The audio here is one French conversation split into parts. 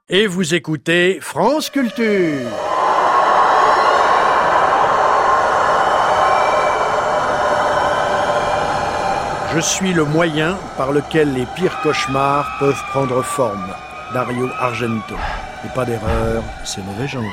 Et vous écoutez France Culture. Je suis le moyen par lequel les pires cauchemars peuvent prendre forme. Dario Argento. Et pas d'erreur, c'est mauvais genre.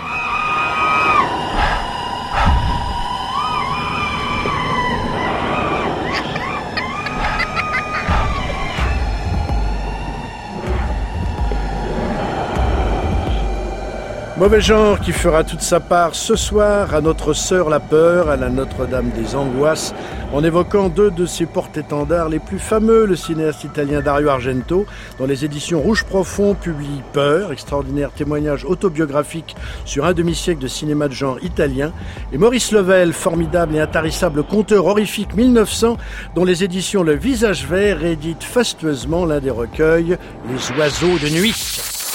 Mauvais genre qui fera toute sa part ce soir à notre sœur la peur, à la Notre-Dame des Angoisses, en évoquant deux de ses porte-étendards les plus fameux, le cinéaste italien Dario Argento, dont les éditions Rouge Profond publient Peur, extraordinaire témoignage autobiographique sur un demi-siècle de cinéma de genre italien, et Maurice Level, formidable et intarissable conteur horrifique 1900, dont les éditions Le Visage Vert éditent fastueusement l'un des recueils Les Oiseaux de Nuit.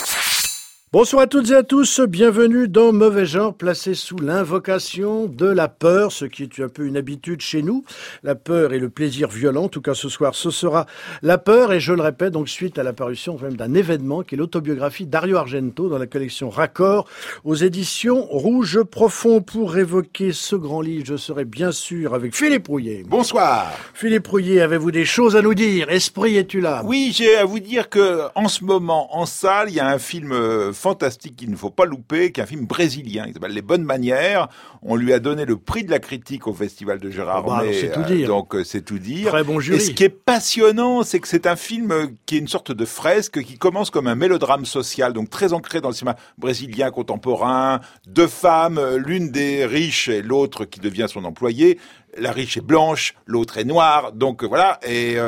Bonsoir à toutes et à tous, bienvenue dans Mauvais Genre, placé sous l'invocation de la peur, ce qui est un peu une habitude chez nous. La peur et le plaisir violent, en tout cas ce soir, ce sera la peur, et je le répète, donc suite à l'apparition même d'un événement qui est l'autobiographie Dario Argento dans la collection Raccord aux éditions Rouge Profond. Pour évoquer ce grand livre, je serai bien sûr avec Philippe Rouillet. Bonsoir. Philippe Rouillet, avez-vous des choses à nous dire? Esprit, es-tu là? Oui, j'ai à vous dire que en ce moment, en salle, il y a un film fantastique qu'il ne faut pas louper, qui est un film brésilien, qui s'appelle Les Bonnes Manières. On lui a donné le prix de la critique au Festival de Gérardmer, c'est tout dire. Donc c'est tout dire. Très bon jury. Et ce qui est passionnant, c'est que c'est un film qui est une sorte de fresque, qui commence comme un mélodrame social, donc très ancré dans le cinéma brésilien contemporain. Deux femmes, l'une des riches et l'autre qui devient son employée. La riche est blanche, l'autre est noire, donc voilà,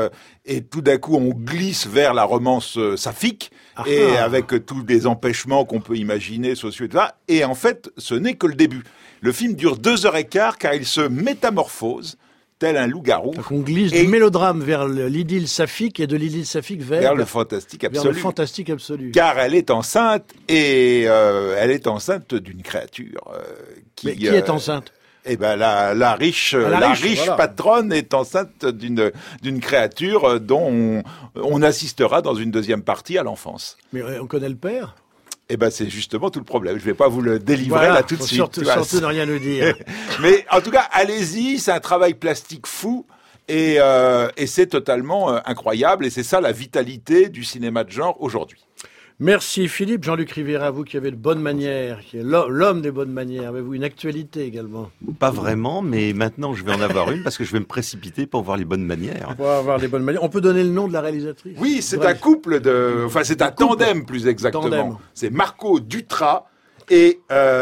et tout d'un coup on glisse vers la romance saphique, et avec tous les empêchements qu'on peut imaginer, sociaux et tout ça, et en fait ce n'est que le début. Le film dure 2h15 car il se métamorphose, tel un loup-garou. Donc on glisse du mélodrame vers l'idylle saphique et de l'idylle saphique vers le fantastique absolu. Vers le fantastique absolu. Car elle est enceinte, et elle est enceinte d'une créature Mais qui est enceinte? Eh ben la riche voilà. Patronne est enceinte d'une créature dont on assistera dans une deuxième partie à l'enfance. Mais on connaît le père? Eh ben c'est justement tout le problème. Je vais pas vous le délivrer là tout de suite. Surtout ne rien nous dire. Mais en tout cas, allez-y, c'est un travail plastique fou. Et c'est totalement incroyable. Et c'est ça la vitalité du cinéma de genre aujourd'hui. Merci Philippe. Jean-Luc Rivera, vous qui avez de bonnes manières, qui est l'homme des bonnes manières, avez-vous une actualité également? Pas vraiment, mais maintenant je vais en avoir une parce que je vais me précipiter pour voir les bonnes manières. Pour avoir les bonnes manières. On peut donner le nom de la réalisatrice? Oui, c'est un couple c'est un tandem plus exactement. Tandem. C'est Marco Dutra et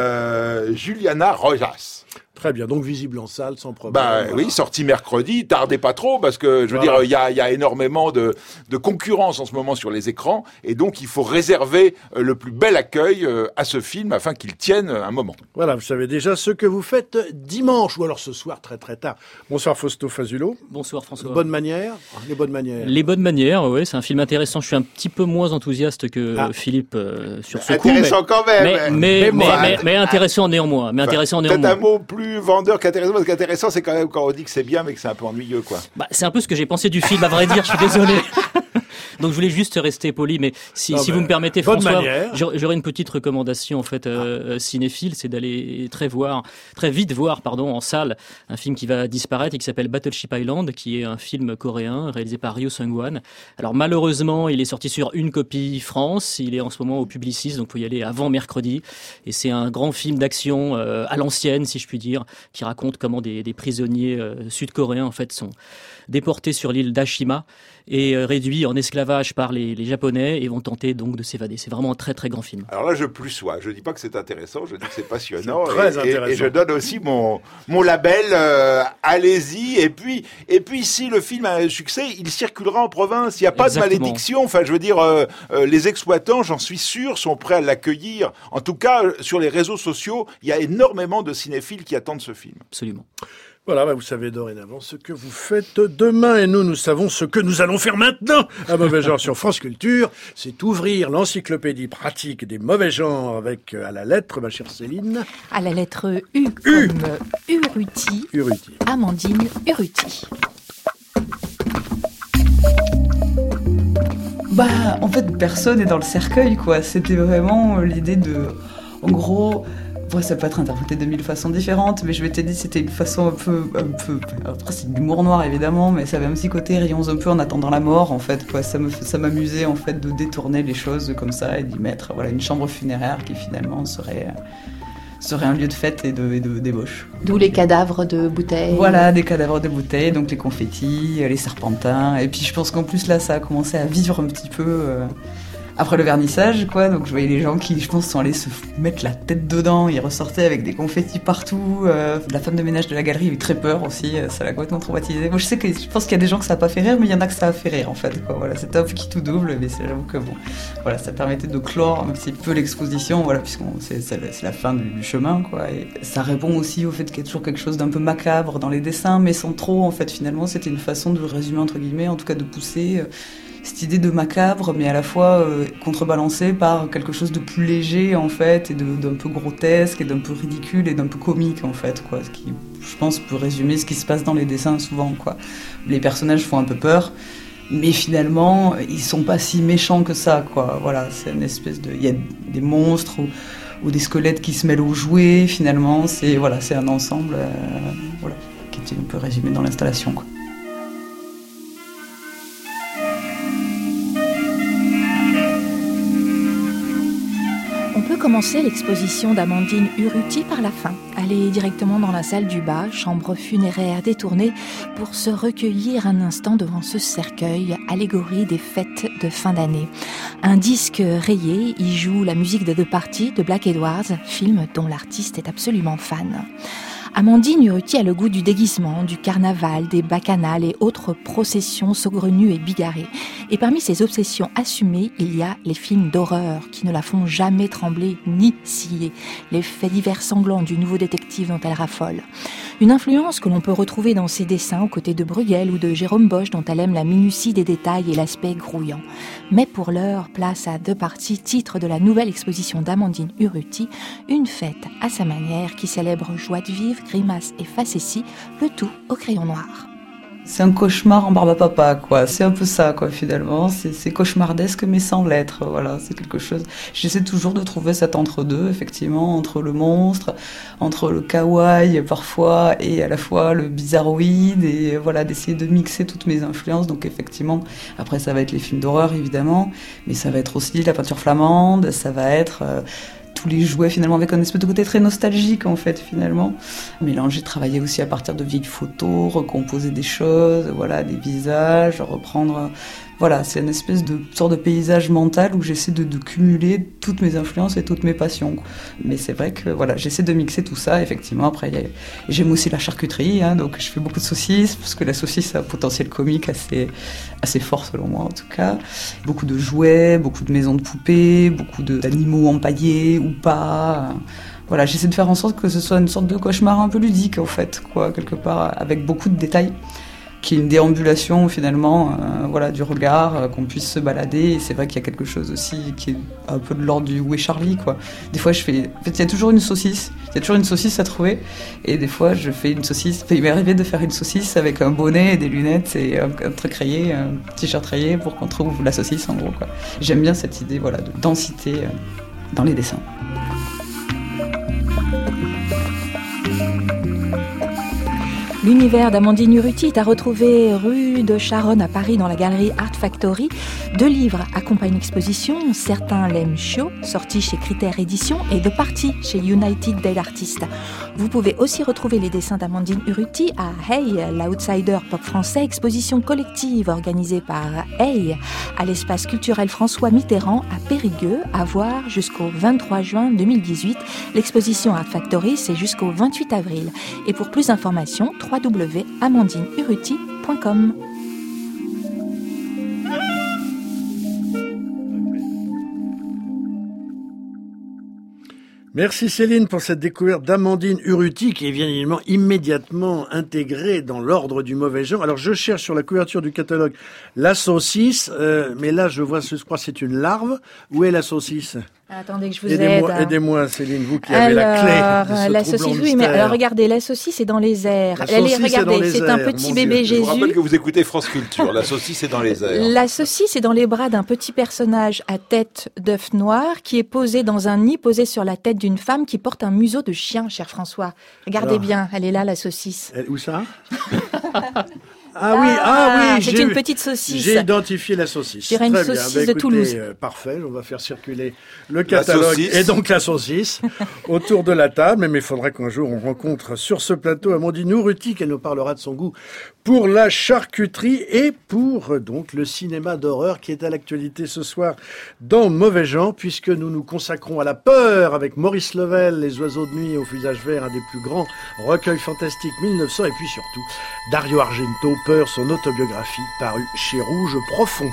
Juliana Rojas. Très bien, donc visible en salle, sans problème. Voilà. Oui, sorti mercredi, tardez pas trop, parce que, je veux dire, il y a énormément de concurrence en ce moment sur les écrans, et donc il faut réserver le plus bel accueil à ce film, afin qu'il tienne un moment. Voilà, vous savez déjà ce que vous faites dimanche, ou alors ce soir, très très tard. Bonsoir Fausto Fazulo. Bonsoir François. Bonnes manières, les bonnes manières. Les bonnes manières, oui, c'est un film intéressant. Je suis un petit peu moins enthousiaste que Philippe sur ce coup. Intéressant quand même. Mais intéressant néanmoins. Peut-être un mot plus vendeur qu'intéressant, parce qu'intéressant c'est quand même quand on dit que c'est bien mais que c'est un peu ennuyeux quoi. C'est un peu ce que j'ai pensé du film, à vrai dire, je suis désolé. Donc je voulais juste rester poli, mais si vous me permettez François, j'aurais une petite recommandation en fait cinéphile, c'est d'aller très vite voir en salle un film qui va disparaître et qui s'appelle Battleship Island, qui est un film coréen réalisé par Ryo Seung-wan. Alors malheureusement, il est sorti sur une copie France, il est en ce moment au Publicis, donc faut y aller avant mercredi, et c'est un grand film d'action à l'ancienne si je puis dire, qui raconte comment des prisonniers sud-coréens en fait sont déportés sur l'île d'Ashima et réduits en esclavage par les Japonais et vont tenter donc de s'évader. C'est vraiment un très très grand film. Alors là, je plus sois. Je dis pas que c'est intéressant, je dis que c'est passionnant. C'est très intéressant. Et je donne aussi mon label. Allez-y. Et puis si le film a un succès, il circulera en province. Il n'y a pas de malédiction. Enfin, je veux dire, les exploitants, j'en suis sûr, sont prêts à l'accueillir. En tout cas, sur les réseaux sociaux, il y a énormément de cinéphiles qui attendent ce film. Absolument. Voilà, vous savez dorénavant ce que vous faites demain, et nous savons ce que nous allons faire maintenant à Mauvais Genre sur France Culture. C'est ouvrir l'encyclopédie pratique des mauvais genres avec, à la lettre, ma chère Céline. À la lettre U comme Urruti. Amandine Urruti. En fait, personne n'est dans le cercueil, quoi. C'était vraiment l'idée de... En gros... ça peut être interprété de 1000 façons différentes, mais je m'étais dit que c'était une façon un peu... Après, c'est de l'humour noir, évidemment, mais ça avait un petit côté rions un peu en attendant la mort, en fait, quoi. Ça m'amusait, en fait, de détourner les choses comme ça et d'y mettre, une chambre funéraire qui, finalement, serait un lieu de fête et de débauche. D'où les cadavres de bouteilles. Voilà, des cadavres de bouteilles, donc les confettis, les serpentins. Et puis je pense qu'en plus là, ça a commencé à vivre un petit peu après le vernissage, quoi. Donc je voyais les gens qui, je pense, sont allés se mettre la tête dedans. Ils ressortaient avec des confettis partout. La femme de ménage de la galerie a eu très peur aussi. Ça l'a complètement traumatisée. Moi, je pense qu'il y a des gens que ça n'a pas fait rire, mais il y en a que ça a fait rire, en fait, quoi. Voilà, c'était un peu qui tout double, mais j'avoue que voilà, ça permettait de clore un petit peu l'exposition, voilà, c'est la fin du chemin, quoi. Et ça répond aussi au fait qu'il y a toujours quelque chose d'un peu macabre dans les dessins, mais sans trop, en fait, finalement, c'était une façon de résumer, entre guillemets, en tout cas de pousser cette idée de macabre, mais à la fois contrebalancée par quelque chose de plus léger, en fait, et d'un peu grotesque, et d'un peu ridicule, et d'un peu comique, en fait, quoi. Ce qui, je pense, peut résumer ce qui se passe dans les dessins souvent, quoi. Les personnages font un peu peur, mais finalement, ils sont pas si méchants que ça, quoi. Voilà, c'est une espèce de... Il y a des monstres ou des squelettes qui se mêlent aux jouets, finalement. C'est un ensemble qui est un peu résumé dans l'installation, quoi. On peut commencer l'exposition d'Amandine Urruti par la fin. Aller directement dans la salle du bas, chambre funéraire détournée, pour se recueillir un instant devant ce cercueil, allégorie des fêtes de fin d'année. Un disque rayé y joue la musique de The Party de Black Edwards, film dont l'artiste est absolument fan. Amandine Urruti a le goût du déguisement, du carnaval, des bacchanales et autres processions saugrenues et bigarrées. Et parmi ses obsessions assumées, il y a les films d'horreur qui ne la font jamais trembler ni scier, les faits divers sanglants du nouveau détective dont elle raffole. Une influence que l'on peut retrouver dans ses dessins aux côtés de Bruegel ou de Jérôme Bosch dont elle aime la minutie des détails et l'aspect grouillant. Mais pour l'heure, place à The Party, titre de la nouvelle exposition d'Amandine Urruti, une fête à sa manière qui célèbre joie de vivre, grimaces et facéties, le tout au crayon noir. C'est un cauchemar en barbe à papa, quoi. C'est un peu ça, quoi, finalement. C'est cauchemardesque, mais sans l'être. Voilà, c'est quelque chose. J'essaie toujours de trouver cet entre-deux, effectivement, entre le monstre, entre le kawaii, parfois, et à la fois le bizarroïde, et voilà, d'essayer de mixer toutes mes influences. Donc, effectivement, après, ça va être les films d'horreur, évidemment, mais ça va être aussi la peinture flamande, ça va être... tous les jouets finalement avec un espèce de côté très nostalgique en fait finalement. Mélanger, travailler aussi à partir de vieilles photos, recomposer des choses, voilà, des visages, reprendre... Voilà, c'est une espèce de sorte de paysage mental où j'essaie de cumuler toutes mes influences et toutes mes passions. Mais c'est vrai que voilà, j'essaie de mixer tout ça, effectivement. Après, j'aime aussi la charcuterie, donc je fais beaucoup de saucisses, parce que la saucisse a un potentiel comique assez fort selon moi en tout cas. Beaucoup de jouets, beaucoup de maisons de poupées, beaucoup d'animaux empaillés ou pas. Voilà, j'essaie de faire en sorte que ce soit une sorte de cauchemar un peu ludique en fait, quoi, quelque part, avec beaucoup de détails. Qui est une déambulation finalement, du regard, qu'on puisse se balader. Et c'est vrai qu'il y a quelque chose aussi qui est un peu de l'ordre du Où est Charlie, quoi. Des fois, il y a toujours une saucisse. Il y a toujours une saucisse à trouver. Et des fois, je fais une saucisse. Il m'est arrivé de faire une saucisse avec un bonnet et des lunettes et un truc rayé, un t-shirt rayé pour qu'on trouve la saucisse, en gros, quoi. J'aime bien cette idée, de densité dans les dessins. L'univers d'Amandine Urruti est à retrouver rue de Charonne à Paris dans la galerie Art Factory. 2 livres accompagnent l'exposition, Certains l'aiment chaud, sorti chez Critère Édition, et The Party chez United Dead Artists. Vous pouvez aussi retrouver les dessins d'Amandine Urruti à Hey, l'outsider pop français, exposition collective organisée par Hey à l'espace culturel François Mitterrand à Périgueux, à voir jusqu'au 23 juin 2018. L'exposition Art Factory, c'est jusqu'au 28 avril. Et pour plus d'informations, www.amandineurruti.com. Merci Céline pour cette découverte d'Amandine Urruti qui est bien évidemment immédiatement intégrée dans l'ordre du mauvais genre. Alors je cherche sur la couverture du catalogue la saucisse, mais là je crois que c'est une larve. Où est la saucisse ? Attendez que je vous aide. Aidez-moi, Céline, vous qui avez la clé de ce la saucisse, oui, mais alors regardez, la saucisse est dans les airs. Regardez, c'est un petit bébé Jésus. Je vous rappelle que vous écoutez France Culture. La saucisse est dans les airs. La saucisse est dans les bras d'un petit personnage à tête d'œuf noir qui est posé dans un nid posé sur la tête d'une femme qui porte un museau de chien, cher François. Regardez bien, elle est là, la saucisse. Où ça? Ah oui, c'est une petite saucisse. J'ai identifié la saucisse. Je dirais une saucisse de Toulouse. Parfait, on va faire circuler le catalogue et donc la saucisse autour de la table. Mais il faudrait qu'un jour on rencontre sur ce plateau Amandine Urruti, qu'elle nous parlera de son goût pour la charcuterie et pour donc le cinéma d'horreur qui est à l'actualité ce soir dans Mauvais Genre, puisque nous nous consacrons à la peur avec Maurice Level, Les oiseaux de nuit au fusage vert, un des plus grands recueils fantastiques 1900, et puis surtout Dario Argento, Peur, son autobiographie parue chez Rouge Profond.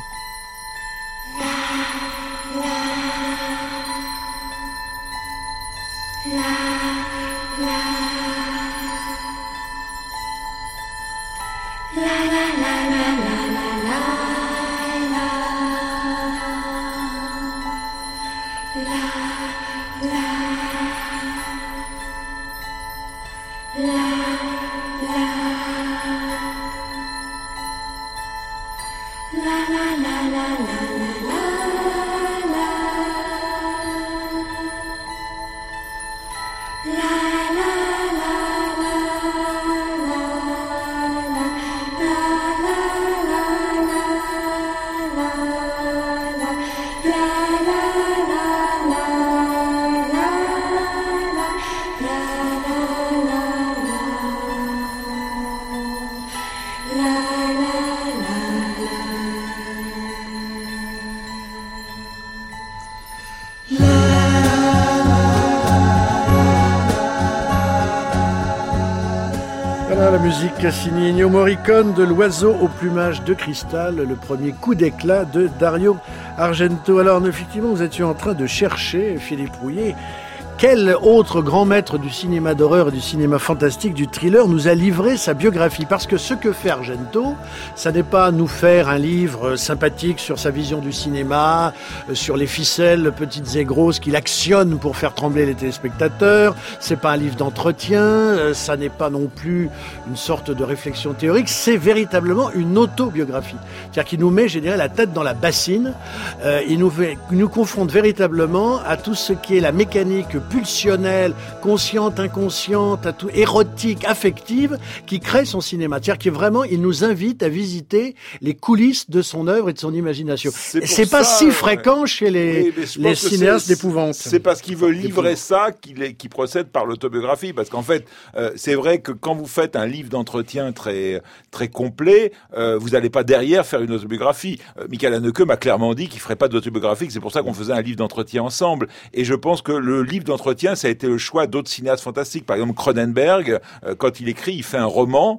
La musique signée Ennio Morricone de L'oiseau au plumage de cristal, le premier coup d'éclat de Dario Argento. Alors effectivement, vous étiez en train de chercher, Philippe Rouillet, quel autre grand maître du cinéma d'horreur et du cinéma fantastique, du thriller, nous a livré sa biographie. Parce que ce que fait Argento, ça n'est pas nous faire un livre sympathique sur sa vision du cinéma, sur les ficelles petites et grosses qu'il actionne pour faire trembler les téléspectateurs. C'est pas un livre d'entretien, ça n'est pas non plus une sorte de réflexion théorique. C'est véritablement une autobiographie. C'est-à-dire qu'il nous met, je dirais, la tête dans la bassine. Il nous confronte véritablement à tout ce qui est la mécanique pulsionnelle, consciente, inconsciente, à tout, érotique, affective, qui crée son cinéma. C'est-à-dire il nous invite à visiter les coulisses de son œuvre et de son imagination. C'est pas si fréquent chez les cinéastes d'épouvante. C'est parce qu'il veut livrer ça qu'il procède par l'autobiographie. Parce qu'en fait, c'est vrai que quand vous faites un livre d'entretien très, très complet, vous n'allez pas derrière faire une autobiographie. Michael Haneke m'a clairement dit qu'il ferait pas d'autobiographie, que c'est pour ça qu'on faisait un livre d'entretien ensemble. Et je pense que le livre d'entretien, ça a été le choix d'autres cinéastes fantastiques. Par exemple, Cronenberg, quand il écrit, il fait un roman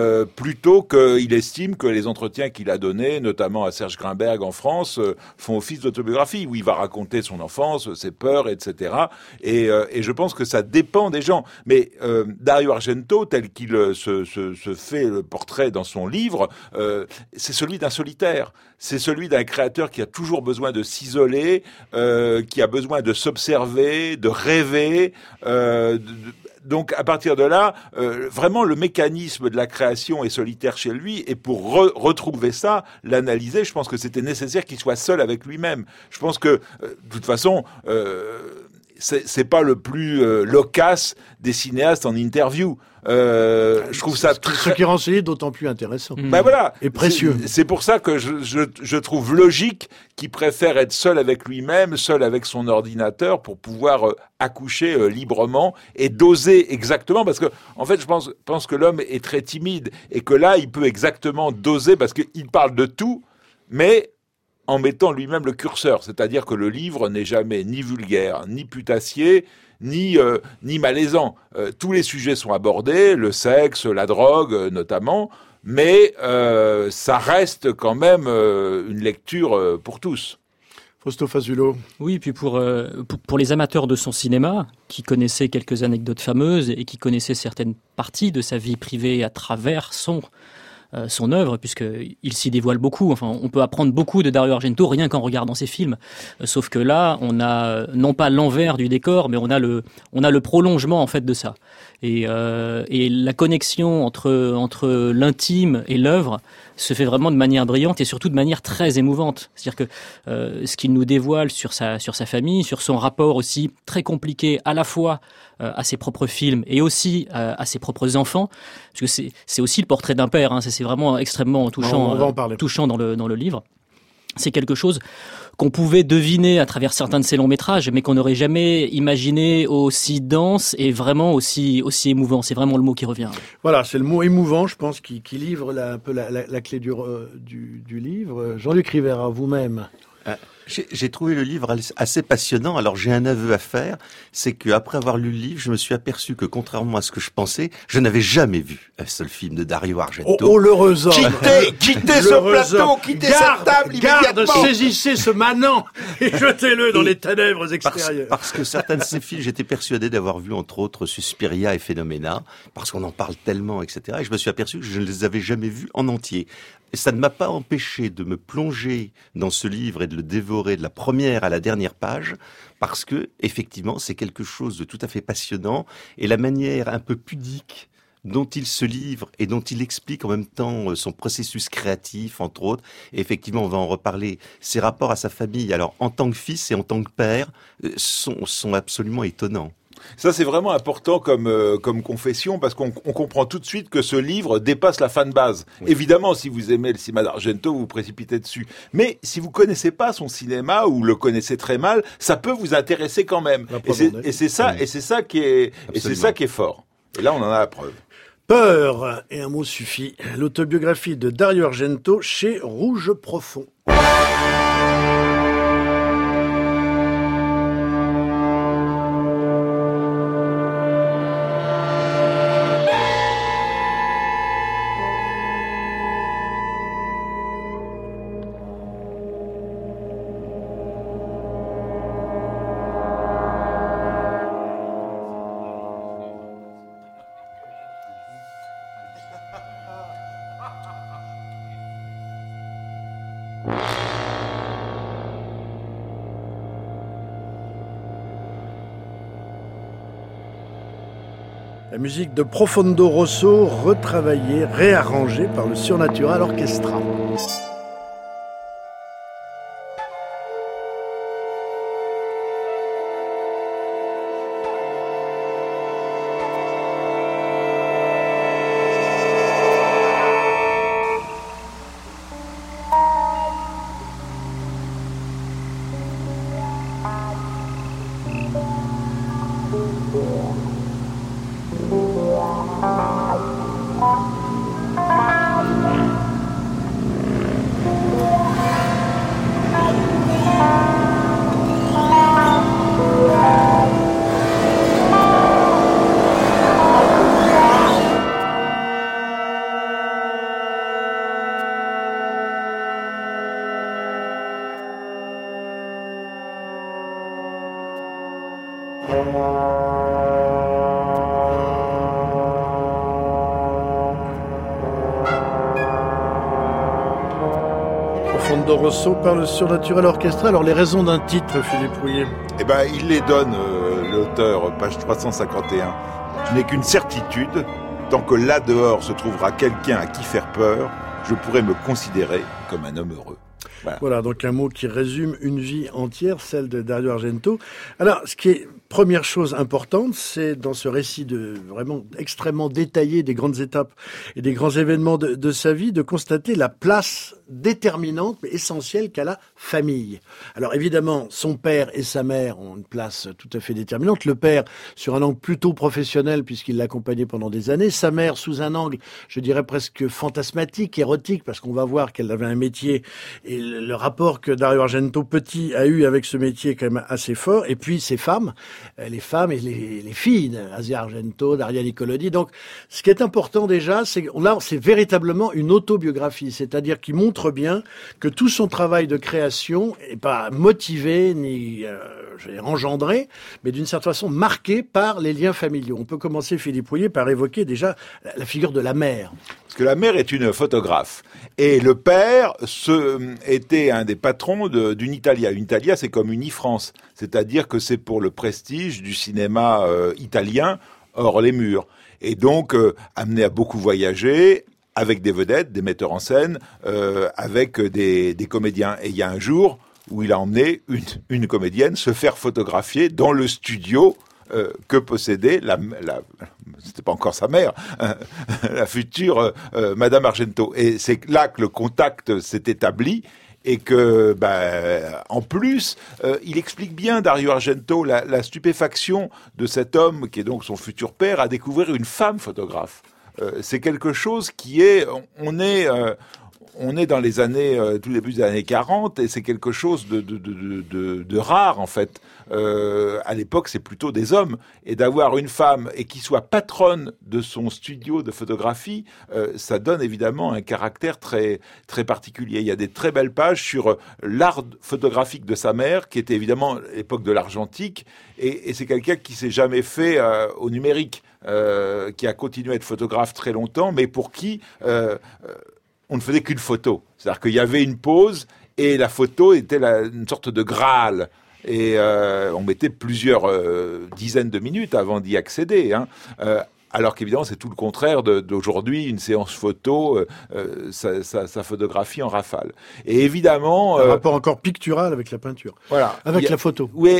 plutôt qu'il estime que les entretiens qu'il a donnés, notamment à Serge Grinberg en France, font office d'autobiographie, où il va raconter son enfance, ses peurs, etc. Et je pense que ça dépend des gens. Mais Dario Argento, tel qu'il se fait le portrait dans son livre, c'est celui d'un solitaire. C'est celui d'un créateur qui a toujours besoin de s'isoler, qui a besoin de s'observer, de rêver, donc à partir de là, vraiment le mécanisme de la création est solitaire chez lui, et pour retrouver ça, l'analyser, je pense que c'était nécessaire qu'il soit seul avec lui-même. Je pense que, de toute façon, c'est pas le plus loquace des cinéastes en interview. Je trouve ça ce qui rend ce livre d'autant plus intéressant. Ben voilà, et précieux. C'est pour ça que je trouve logique qu'il préfère être seul avec lui-même, seul avec son ordinateur, pour pouvoir accoucher librement et doser exactement, parce que en fait je pense que l'homme est très timide et que là il peut exactement doser, parce qu'il parle de tout, mais en mettant lui-même le curseur, c'est-à-dire que le livre n'est jamais ni vulgaire, ni putassier, ni malaisant. Tous les sujets sont abordés, le sexe, la drogue notamment, mais ça reste quand même une lecture pour tous. Fausto Fazulo. Oui, puis pour les amateurs de son cinéma, qui connaissaient quelques anecdotes fameuses et qui connaissaient certaines parties de sa vie privée à travers son son œuvre, puisqu'il s'y dévoile beaucoup. Enfin, on peut apprendre beaucoup de Dario Argento rien qu'en regardant ses films. Sauf que là, on a non pas l'envers du décor, mais on a le prolongement en fait de ça. Et la connexion entre l'intime et l'œuvre se fait vraiment de manière brillante et surtout de manière très émouvante. C'est-à-dire que ce qu'il nous dévoile sur sa famille, sur son rapport aussi très compliqué à la fois à ses propres films et aussi à ses propres enfants, parce que c'est aussi le portrait d'un père. Hein, c'est vraiment extrêmement touchant, touchant dans le livre. C'est quelque chose qu'on pouvait deviner à travers certains de ses longs métrages, mais qu'on n'aurait jamais imaginé aussi dense et vraiment aussi émouvant. C'est vraiment le mot qui revient. Voilà, c'est le mot émouvant, je pense, qui livre un peu la clé du livre. Jean-Luc Rivera, vous-même. J'ai trouvé le livre assez passionnant. Alors j'ai un aveu à faire, c'est qu'après avoir lu le livre, je me suis aperçu que contrairement à ce que je pensais, je n'avais jamais vu un seul film de Dario Argento. Oh l'heureux homme. Quittez ce plateau, quittez cette table immédiatement. Saisissez ce manant et jetez-le dans les ténèbres extérieures. Parce que certains de ces films, j'étais persuadé d'avoir vu entre autres Suspiria et Phénoména, parce qu'on en parle tellement, etc. Et je me suis aperçu que je ne les avais jamais vus en entier. Et ça ne m'a pas empêché de me plonger dans ce livre et de le dévorer de la première à la dernière page, parce que, effectivement, c'est quelque chose de tout à fait passionnant, et la manière un peu pudique dont il se livre et dont il explique en même temps son processus créatif, entre autres, et effectivement, on va en reparler, ses rapports à sa famille, alors en tant que fils et en tant que père, sont absolument étonnants. Ça, c'est vraiment important comme confession, parce qu'on comprend tout de suite que ce livre dépasse la fanbase. Oui. Évidemment, si vous aimez le cinéma d'Argento, vous vous précipitez dessus. Mais si vous connaissez pas son cinéma ou le connaissez très mal, ça peut vous intéresser quand même. Et c'est ça qui est fort. Et là, on en a la preuve. Peur, et un mot suffit. L'autobiographie de Dario Argento chez Rouge Profond. La musique de Profondo Rosso, retravaillée, réarrangée par le Surnatural Orchestra. Profondo Rosso par le Surnatural Orchestra. Alors les raisons d'un titre, Philippe Rouillet. Eh ben, il les donne, l'auteur, page 351. Je n'ai qu'une certitude, tant que là dehors se trouvera quelqu'un à qui faire peur, je pourrai me considérer comme un homme heureux. Voilà, donc un mot qui résume une vie entière, celle de Dario Argento. Alors, ce qui est première chose importante, c'est dans ce récit vraiment extrêmement détaillé des grandes étapes et des grands événements de sa vie, de constater la place déterminante, mais essentielle qu'a la famille. Alors évidemment, son père et sa mère ont une place tout à fait déterminante. Le père sur un angle plutôt professionnel, puisqu'il l'a accompagné pendant des années. Sa mère sous un angle, je dirais presque fantasmatique, érotique, parce qu'on va voir qu'elle avait un métier, et le rapport que Dario Argento petit a eu avec ce métier est quand même assez fort. Et puis ses femmes, les femmes et les filles, Asia Argento, Daria Nicolodi. Donc, ce qui est important déjà, c'est que là, c'est véritablement une autobiographie, c'est-à-dire qu'il montre bien que tout son travail de création n'est pas motivé ni engendré, mais d'une certaine façon marqué par les liens familiaux. On peut commencer, Philippe Rouillet, par évoquer déjà la figure de la mère. Parce que la mère est une photographe. Et le père était un des patrons d'Unitalia. Unitalia, c'est comme Unifrance. C'est-à-dire que c'est pour le prestige du cinéma italien hors les murs. Et donc, amené à beaucoup voyager, avec des vedettes, des metteurs en scène, avec des comédiens. Et il y a un jour où il a emmené une comédienne se faire photographier dans le studio que possédait c'était pas encore sa mère, la future Madame Argento. Et c'est là que le contact s'est établi et que, en plus, il explique bien, Dario Argento, la stupéfaction de cet homme, qui est donc son futur père, à découvrir une femme photographe. C'est quelque chose qui est... On est dans les années, tout début des années 40, et c'est quelque chose de rare, en fait. À l'époque, c'est plutôt des hommes. Et d'avoir une femme, et qui soit patronne de son studio de photographie, ça donne évidemment un caractère très, très particulier. Il y a des très belles pages sur l'art photographique de sa mère, qui était évidemment l'époque de l'argentique, et c'est quelqu'un qui s'est jamais fait au numérique, qui a continué à être photographe très longtemps, mais pour qui... on ne faisait qu'une photo. C'est-à-dire qu'il y avait une pose et la photo était une sorte de Graal. Et on mettait plusieurs dizaines de minutes avant d'y accéder. Alors qu'évidemment, c'est tout le contraire d'aujourd'hui. Une séance photo, ça photographie en rafale. Et évidemment... un rapport encore pictural avec la peinture. Voilà. Avec la photo. Oui,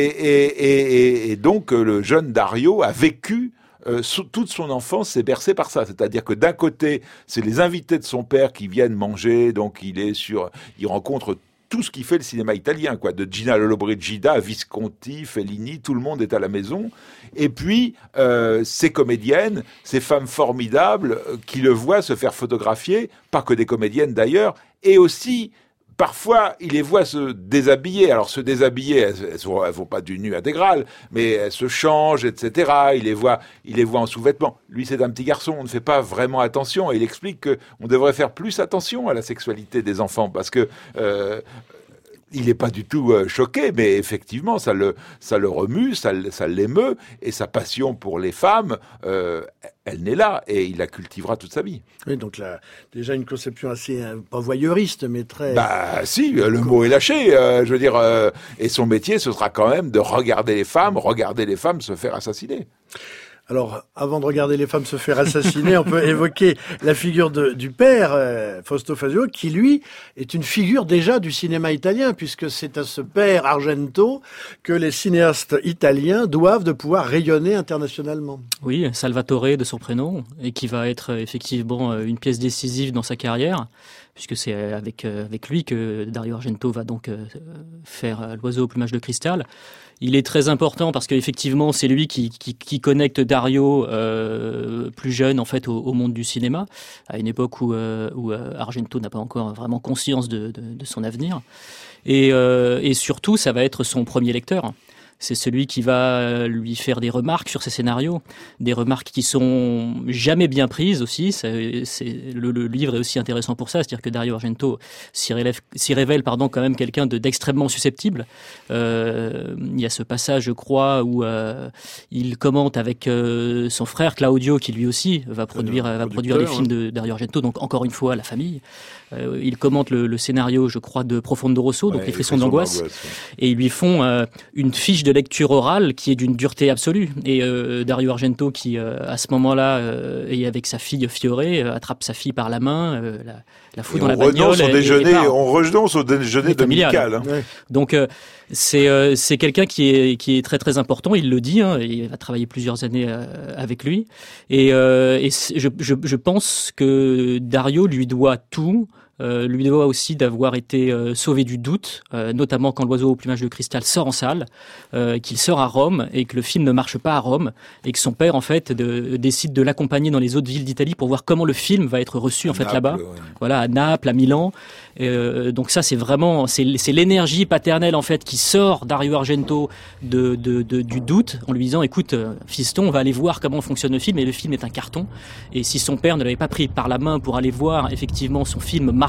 et donc le jeune Dario a vécu... toute son enfance s'est bercée par ça. C'est-à-dire que d'un côté, c'est les invités de son père qui viennent manger, donc il rencontre tout ce qui fait le cinéma italien, quoi. De Gina Lollobrigida à Visconti, Fellini, tout le monde est à la maison. Et puis, ces comédiennes, ces femmes formidables qui le voient se faire photographier, pas que des comédiennes d'ailleurs, et aussi... Parfois, il les voit se déshabiller. Alors, se déshabiller, elles vont pas du nu intégral, mais elles se changent, etc. Il les voit en sous-vêtements. Lui, c'est un petit garçon. On ne fait pas vraiment attention. Et il explique qu'on devrait faire plus attention à la sexualité des enfants parce que il n'est pas du tout choqué, mais effectivement, ça le remue, ça l'émeut, et sa passion pour les femmes, elle naît là, et il la cultivera toute sa vie. Oui, donc là, déjà une conception assez, pas voyeuriste, mais très... Si, le mot est lâché, je veux dire, et son métier, ce sera quand même de regarder les femmes se faire assassiner. Alors, avant de regarder les femmes se faire assassiner, on peut évoquer la figure du père, Fausto Fazio, qui, lui, est une figure déjà du cinéma italien, puisque c'est à ce père Argento que les cinéastes italiens doivent de pouvoir rayonner internationalement. Oui, Salvatore de son prénom, et qui va être effectivement une pièce décisive dans sa carrière, puisque c'est avec lui que Dario Argento va donc faire L'Oiseau au plumage de cristal. Il est très important parce qu'effectivement, c'est lui qui connecte Dario plus jeune en fait au monde du cinéma, à une époque où Argento n'a pas encore vraiment conscience de son avenir. Et surtout, ça va être son premier lecteur. C'est celui qui va lui faire des remarques sur ses scénarios, des remarques qui sont jamais bien prises aussi. Le livre est aussi intéressant pour ça, c'est-à-dire que Dario Argento s'y révèle quand même quelqu'un d'extrêmement susceptible. Il y a ce passage, je crois, où il commente avec son frère Claudio, qui lui aussi va produire les films de Dario Argento, donc encore une fois la famille. Il commente le scénario, je crois, de Profondo Rosso, donc Les Frissons d'angoisse, et ils lui font une fiche de lecture orale qui est d'une dureté absolue. Et Dario Argento, qui à ce moment-là est avec sa fille Fiore, attrape sa fille par la main, la fout dans la bagnole. On renonce au déjeuner dominical. Hein. Ouais. Donc c'est quelqu'un qui est très très important. Il le dit. Il va travailler plusieurs années avec lui. Et je pense que Dario lui doit tout. Lui doit aussi d'avoir été sauvé du doute, notamment quand L'Oiseau au plumage de cristal sort en salle, qu'il sort à Rome et que le film ne marche pas à Rome et que son père en fait décide de l'accompagner dans les autres villes d'Italie pour voir comment le film va être reçu en fait Naples, là-bas. Ouais. Voilà, à Naples, à Milan. Donc ça c'est vraiment c'est l'énergie paternelle en fait qui sort Dario Argento du doute en lui disant écoute fiston, on va aller voir comment fonctionne le film, et le film est un carton. Et si son père ne l'avait pas pris par la main pour aller voir effectivement son film marche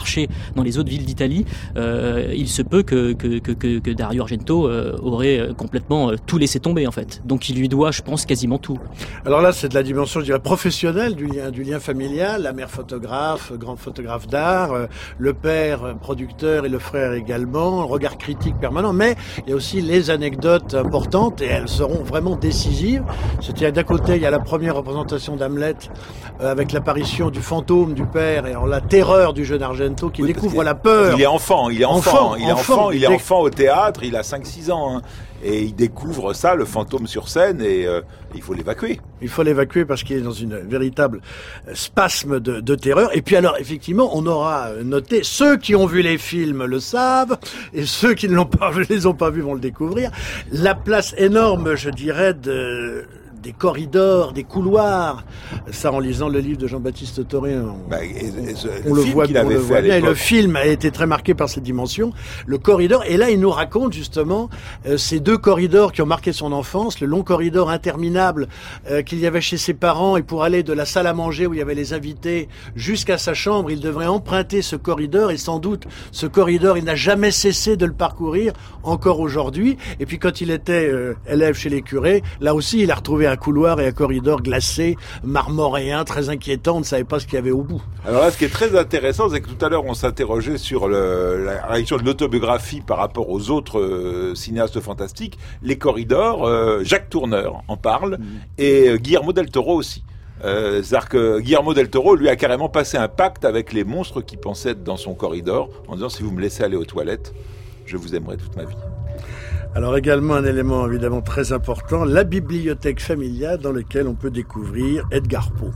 marché dans les autres villes d'Italie, il se peut que Dario Argento aurait complètement tout laissé tomber en fait. Donc il lui doit, je pense, quasiment tout. Alors là, c'est de la dimension, je dirais, professionnelle du lien familial. La mère photographe, grand photographe d'art, le père producteur et le frère également, regard critique permanent. Mais il y a aussi les anecdotes importantes et elles seront vraiment décisives. C'est-à-dire d'un côté, il y a la première représentation d'Hamlet avec l'apparition du fantôme du père et alors la terreur du jeune Argento qui découvre la peur. Il est enfant au théâtre, il a 5-6 ans. Hein. Et il découvre ça, le fantôme sur scène, et il faut l'évacuer. Il faut l'évacuer parce qu'il est dans une véritable spasme de terreur. Et puis alors, effectivement, on aura noté, ceux qui ont vu les films le savent, et ceux qui ne les ont pas vus vont le découvrir, la place énorme, je dirais, des corridors, des couloirs. Ça, en lisant le livre de Jean-Baptiste Toré, on le voit bien. Et le film a été très marqué par cette dimension. Le corridor, et là, il nous raconte justement ces deux corridors qui ont marqué son enfance. Le long corridor interminable qu'il y avait chez ses parents, et pour aller de la salle à manger où il y avait les invités jusqu'à sa chambre, il devrait emprunter ce corridor, et sans doute ce corridor, il n'a jamais cessé de le parcourir, encore aujourd'hui. Et puis quand il était élève chez les curés, là aussi, il a retrouvé un couloir et un corridor glacé, marmoréen, très inquiétant, on ne savait pas ce qu'il y avait au bout. Alors là, ce qui est très intéressant, c'est que tout à l'heure, on s'interrogeait sur la réaction de l'autobiographie par rapport aux autres cinéastes fantastiques. Les corridors, Jacques Tourneur en parle, et Guillermo del Toro aussi. C'est-à-dire que Guillermo del Toro, lui, a carrément passé un pacte avec les monstres qui pensaient être dans son corridor, en disant, si vous me laissez aller aux toilettes, je vous aimerai toute ma vie. Alors également un élément évidemment très important, la bibliothèque familiale dans laquelle on peut découvrir Edgar Poe.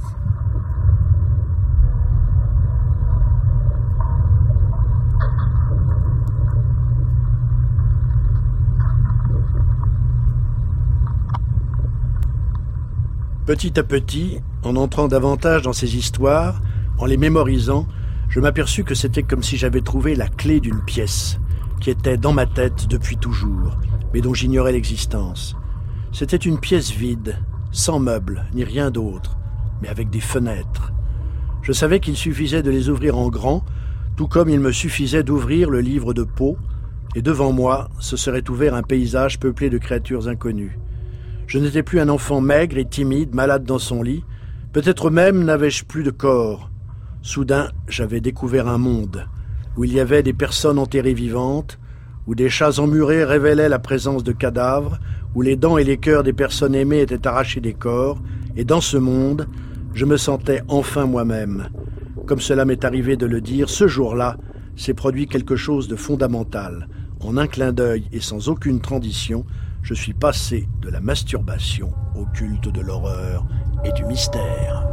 Petit à petit, en entrant davantage dans ces histoires, en les mémorisant, je m'aperçus que c'était comme si j'avais trouvé la clé d'une pièce qui était dans ma tête depuis toujours, mais dont j'ignorais l'existence. C'était une pièce vide, sans meubles, ni rien d'autre, mais avec des fenêtres. Je savais qu'il suffisait de les ouvrir en grand, tout comme il me suffisait d'ouvrir le livre de Poe, et devant moi se serait ouvert un paysage peuplé de créatures inconnues. Je n'étais plus un enfant maigre et timide, malade dans son lit, peut-être même n'avais-je plus de corps. Soudain, j'avais découvert un monde, où il y avait des personnes enterrées vivantes, où des chats emmurés révélaient la présence de cadavres, où les dents et les cœurs des personnes aimées étaient arrachés des corps, et dans ce monde, je me sentais enfin moi-même. Comme cela m'est arrivé de le dire, ce jour-là, s'est produit quelque chose de fondamental. En un clin d'œil et sans aucune transition, je suis passé de la masturbation au culte de l'horreur et du mystère.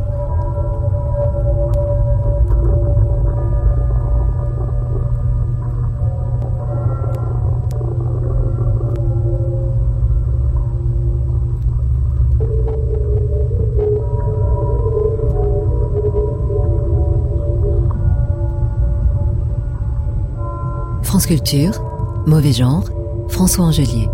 France Culture, Mauvais Genre, François Angelier.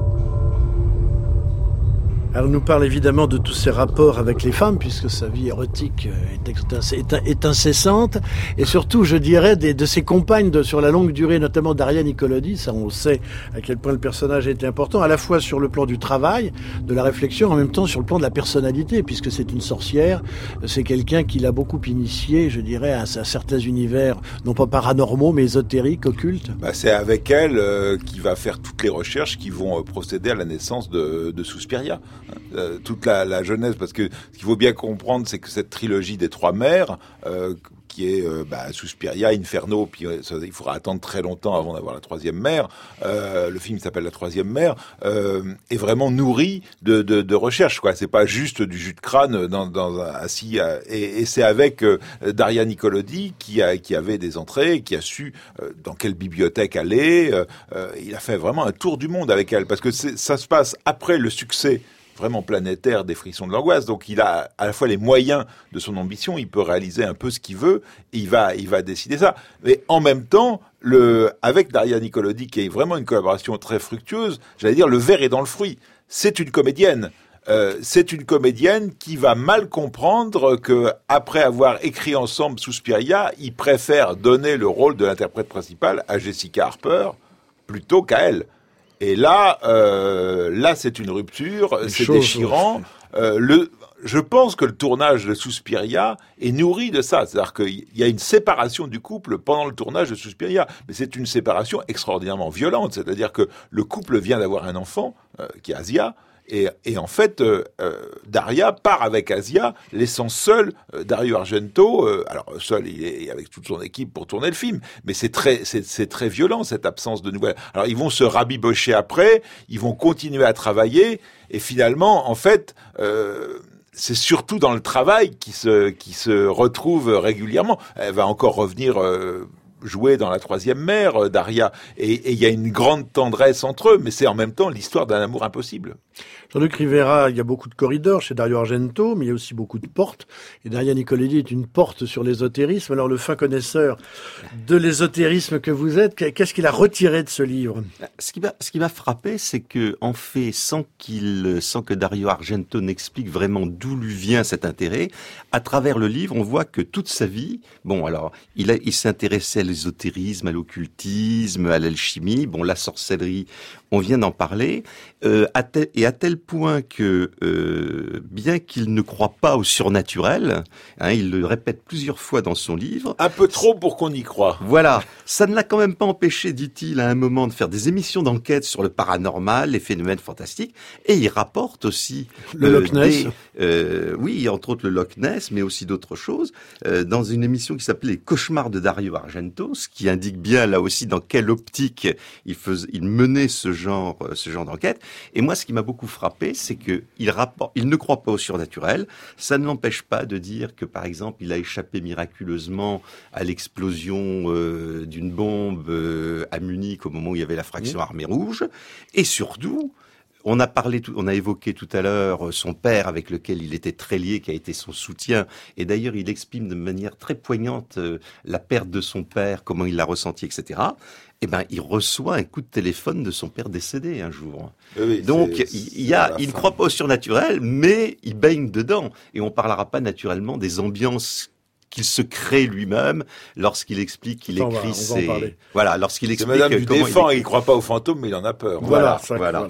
Elle nous parle évidemment de tous ses rapports avec les femmes, puisque sa vie érotique est incessante, et surtout, je dirais, de ses compagnes sur la longue durée, notamment Daria Nicolodi. Ça, on sait à quel point le personnage était important, à la fois sur le plan du travail, de la réflexion, en même temps sur le plan de la personnalité, puisque c'est une sorcière, c'est quelqu'un qui l'a beaucoup initié, je dirais, à certains univers, non pas paranormaux, mais ésotériques, occultes. C'est avec elle qu'il va faire toutes les recherches qui vont procéder à la naissance de Suspiria. Toute la jeunesse, parce que ce qu'il faut bien comprendre, c'est que cette trilogie des trois mères, qui est Suspiria, Inferno, puis il faudra attendre très longtemps avant d'avoir la troisième mère. Le film s'appelle La troisième mère, est vraiment nourri de recherches, quoi. C'est pas juste du jus de crâne assis. Et c'est avec Daria Nicolodi qui avait des entrées, qui a su dans quelle bibliothèque aller. Il a fait vraiment un tour du monde avec elle, parce que ça se passe après le succès vraiment planétaire des Frissons de l'angoisse. Donc il a à la fois les moyens de son ambition, il peut réaliser un peu ce qu'il veut, et il va décider ça. Mais en même temps, avec Daria Nicolodi, qui est vraiment une collaboration très fructueuse, j'allais dire, le verre est dans le fruit. C'est une comédienne. c'est une comédienne qui va mal comprendre que, après avoir écrit ensemble Suspiria, ils préfèrent donner le rôle de l'interprète principale à Jessica Harper plutôt qu'à elle. Et là, c'est une rupture, c'est déchirant. Je pense que le tournage de Suspiria est nourri de ça. C'est-à-dire qu'il y a une séparation du couple pendant le tournage de Suspiria. Mais c'est une séparation extraordinairement violente. C'est-à-dire que le couple vient d'avoir un enfant, qui est Asia. Et en fait, Daria part avec Asia, laissant seul Dario Argento. Alors seul, il est avec toute son équipe pour tourner le film, mais c'est très violent cette absence de nouvelles. Alors ils vont se rabibocher après, ils vont continuer à travailler, et finalement, en fait, c'est surtout dans le travail qui se retrouve régulièrement. Elle va encore revenir jouer dans La Troisième Mer, Daria, et il y a une grande tendresse entre eux, mais c'est en même temps l'histoire d'un amour impossible. Jean-Luc Rivera, il y a beaucoup de corridors chez Dario Argento, mais il y a aussi beaucoup de portes. Et Daria Nicolodi est une porte sur l'ésotérisme. Alors, le fin connaisseur de l'ésotérisme que vous êtes, qu'est-ce qu'il a retiré de ce livre ? Ce qui m'a frappé, c'est que, en fait, sans que Dario Argento n'explique vraiment d'où lui vient cet intérêt, à travers le livre, on voit que toute sa vie, il s'intéressait à l'ésotérisme, à l'occultisme, à l'alchimie, la sorcellerie, on vient d'en parler, à tel point que, bien qu'il ne croit pas au surnaturel, il le répète plusieurs fois dans son livre. Un peu trop pour qu'on y croie. Voilà. Ça ne l'a quand même pas empêché, dit-il, à un moment, de faire des émissions d'enquête sur le paranormal, les phénomènes fantastiques, et il rapporte aussi le Loch Ness. Oui, entre autres le Loch Ness, mais aussi d'autres choses, dans une émission qui s'appelait Les Cauchemars de Dario Argento, ce qui indique bien là aussi dans quelle optique il menait ce genre d'enquête. Et moi, ce qui m'a beaucoup frappé, c'est que il ne croit pas au surnaturel. Ça ne l'empêche pas de dire que, par exemple, il a échappé miraculeusement à l'explosion d'une bombe à Munich au moment où il y avait la fraction armée rouge. Et surtout, on a évoqué tout à l'heure son père avec lequel il était très lié, qui a été son soutien. Et d'ailleurs, il exprime de manière très poignante la perte de son père, comment il l'a ressenti, etc. Il reçoit un coup de téléphone de son père décédé un jour. Oui, donc, il ne croit pas au surnaturel, mais il baigne dedans. Et on parlera pas naturellement des ambiances qu'il se crée lui-même lorsqu'il explique qu'il écrit ses... Voilà, lorsqu'il explique... C'est Madame du Défend, il croit pas aux fantômes, mais il en a peur. Voilà.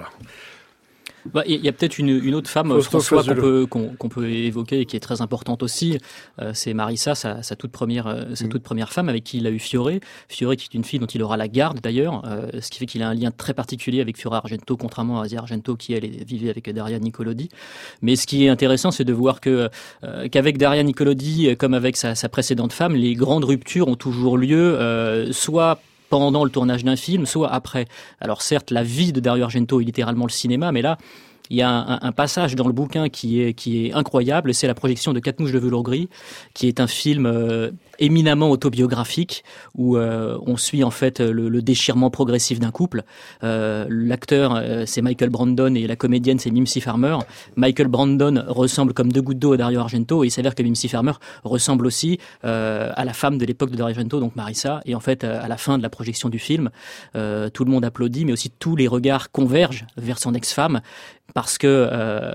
Il y a peut-être une autre femme, François, qu'on peut évoquer et qui est très importante aussi. C'est Marissa, sa toute première femme avec qui il a eu Fiore. Fiore qui est une fille dont il aura la garde d'ailleurs, ce qui fait qu'il a un lien très particulier avec Fiore Argento, contrairement à Asia Argento qui elle vivait avec Daria Nicolodi. Mais ce qui est intéressant, c'est de voir qu'avec Daria Nicolodi, comme avec sa précédente femme, les grandes ruptures ont toujours lieu, soit pendant le tournage d'un film, soit après. Alors certes, la vie de Dario Argento est littéralement le cinéma, mais là, il y a un passage dans le bouquin qui est incroyable, c'est la projection de 4 mouches de velours gris, qui est un film éminemment autobiographique où on suit en fait le déchirement progressif d'un couple. L'acteur c'est Michael Brandon et la comédienne c'est Mimsy Farmer. Michael Brandon ressemble comme 2 gouttes d'eau à Dario Argento et il s'avère que Mimsy Farmer ressemble aussi à la femme de l'époque de Dario Argento, donc Marissa. Et en fait à la fin de la projection du film, tout le monde applaudit, mais aussi tous les regards convergent vers son ex-femme. Parce que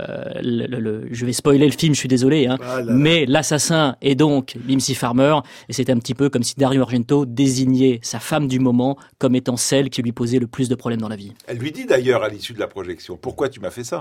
je vais spoiler le film, je suis désolé, mais l'assassin est donc Mimsy Farmer, et c'est un petit peu comme si Dario Argento désignait sa femme du moment comme étant celle qui lui posait le plus de problèmes dans la vie. Elle lui dit d'ailleurs à l'issue de la projection, pourquoi tu m'as fait ça ?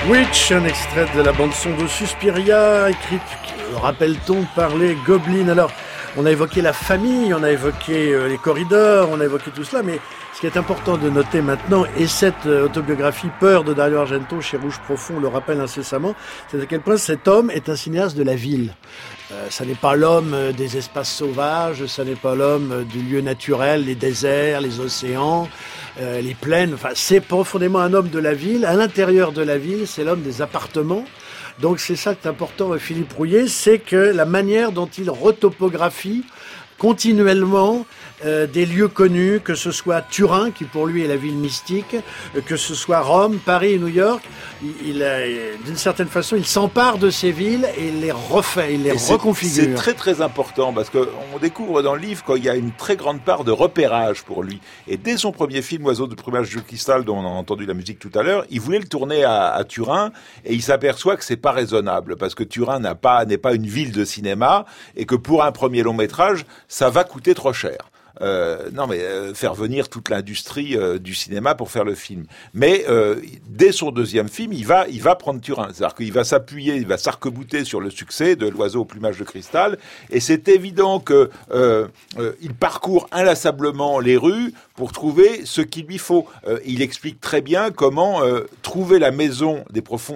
Witch, un extrait de la bande-son de Suspiria, écrite, rappelle-t-on, par les Gobelins. Alors, on a évoqué la famille, on a évoqué les corridors, on a évoqué tout cela, mais ce qui est important de noter maintenant, et cette autobiographie Peur de Dario Argento chez Rouge Profond le rappelle incessamment, c'est à quel point cet homme est un cinéaste de la ville. Ça n'est pas l'homme des espaces sauvages, ça n'est pas l'homme du lieu naturel, les déserts, les océans, les plaines. Enfin, c'est profondément un homme de la ville. À l'intérieur de la ville, c'est l'homme des appartements. Donc c'est ça qui est important, Philippe Rouillet, c'est que la manière dont il retopographie continuellement des lieux connus, que ce soit Turin, qui pour lui est la ville mystique, que ce soit Rome, Paris et New York, d'une certaine façon, il s'empare de ces villes et il les refait, il les reconfigure. C'est très très important parce qu'on découvre dans le livre qu'il y a une très grande part de repérage pour lui. Et dès son premier film, Oiseau de plumage de cristal, dont on a entendu la musique tout à l'heure, il voulait le tourner à Turin et il s'aperçoit que c'est pas raisonnable parce que Turin n'est pas une ville de cinéma et que pour un premier long métrage, ça va coûter trop cher. Faire venir toute l'industrie du cinéma pour faire le film. Mais dès son deuxième film, il va prendre Turin. C'est-à-dire qu'il va s'appuyer, il va s'arc-bouter sur le succès de L'Oiseau au plumage de cristal. Et c'est évident que il parcourt inlassablement les rues pour trouver ce qu'il lui faut. Il explique très bien comment trouver la maison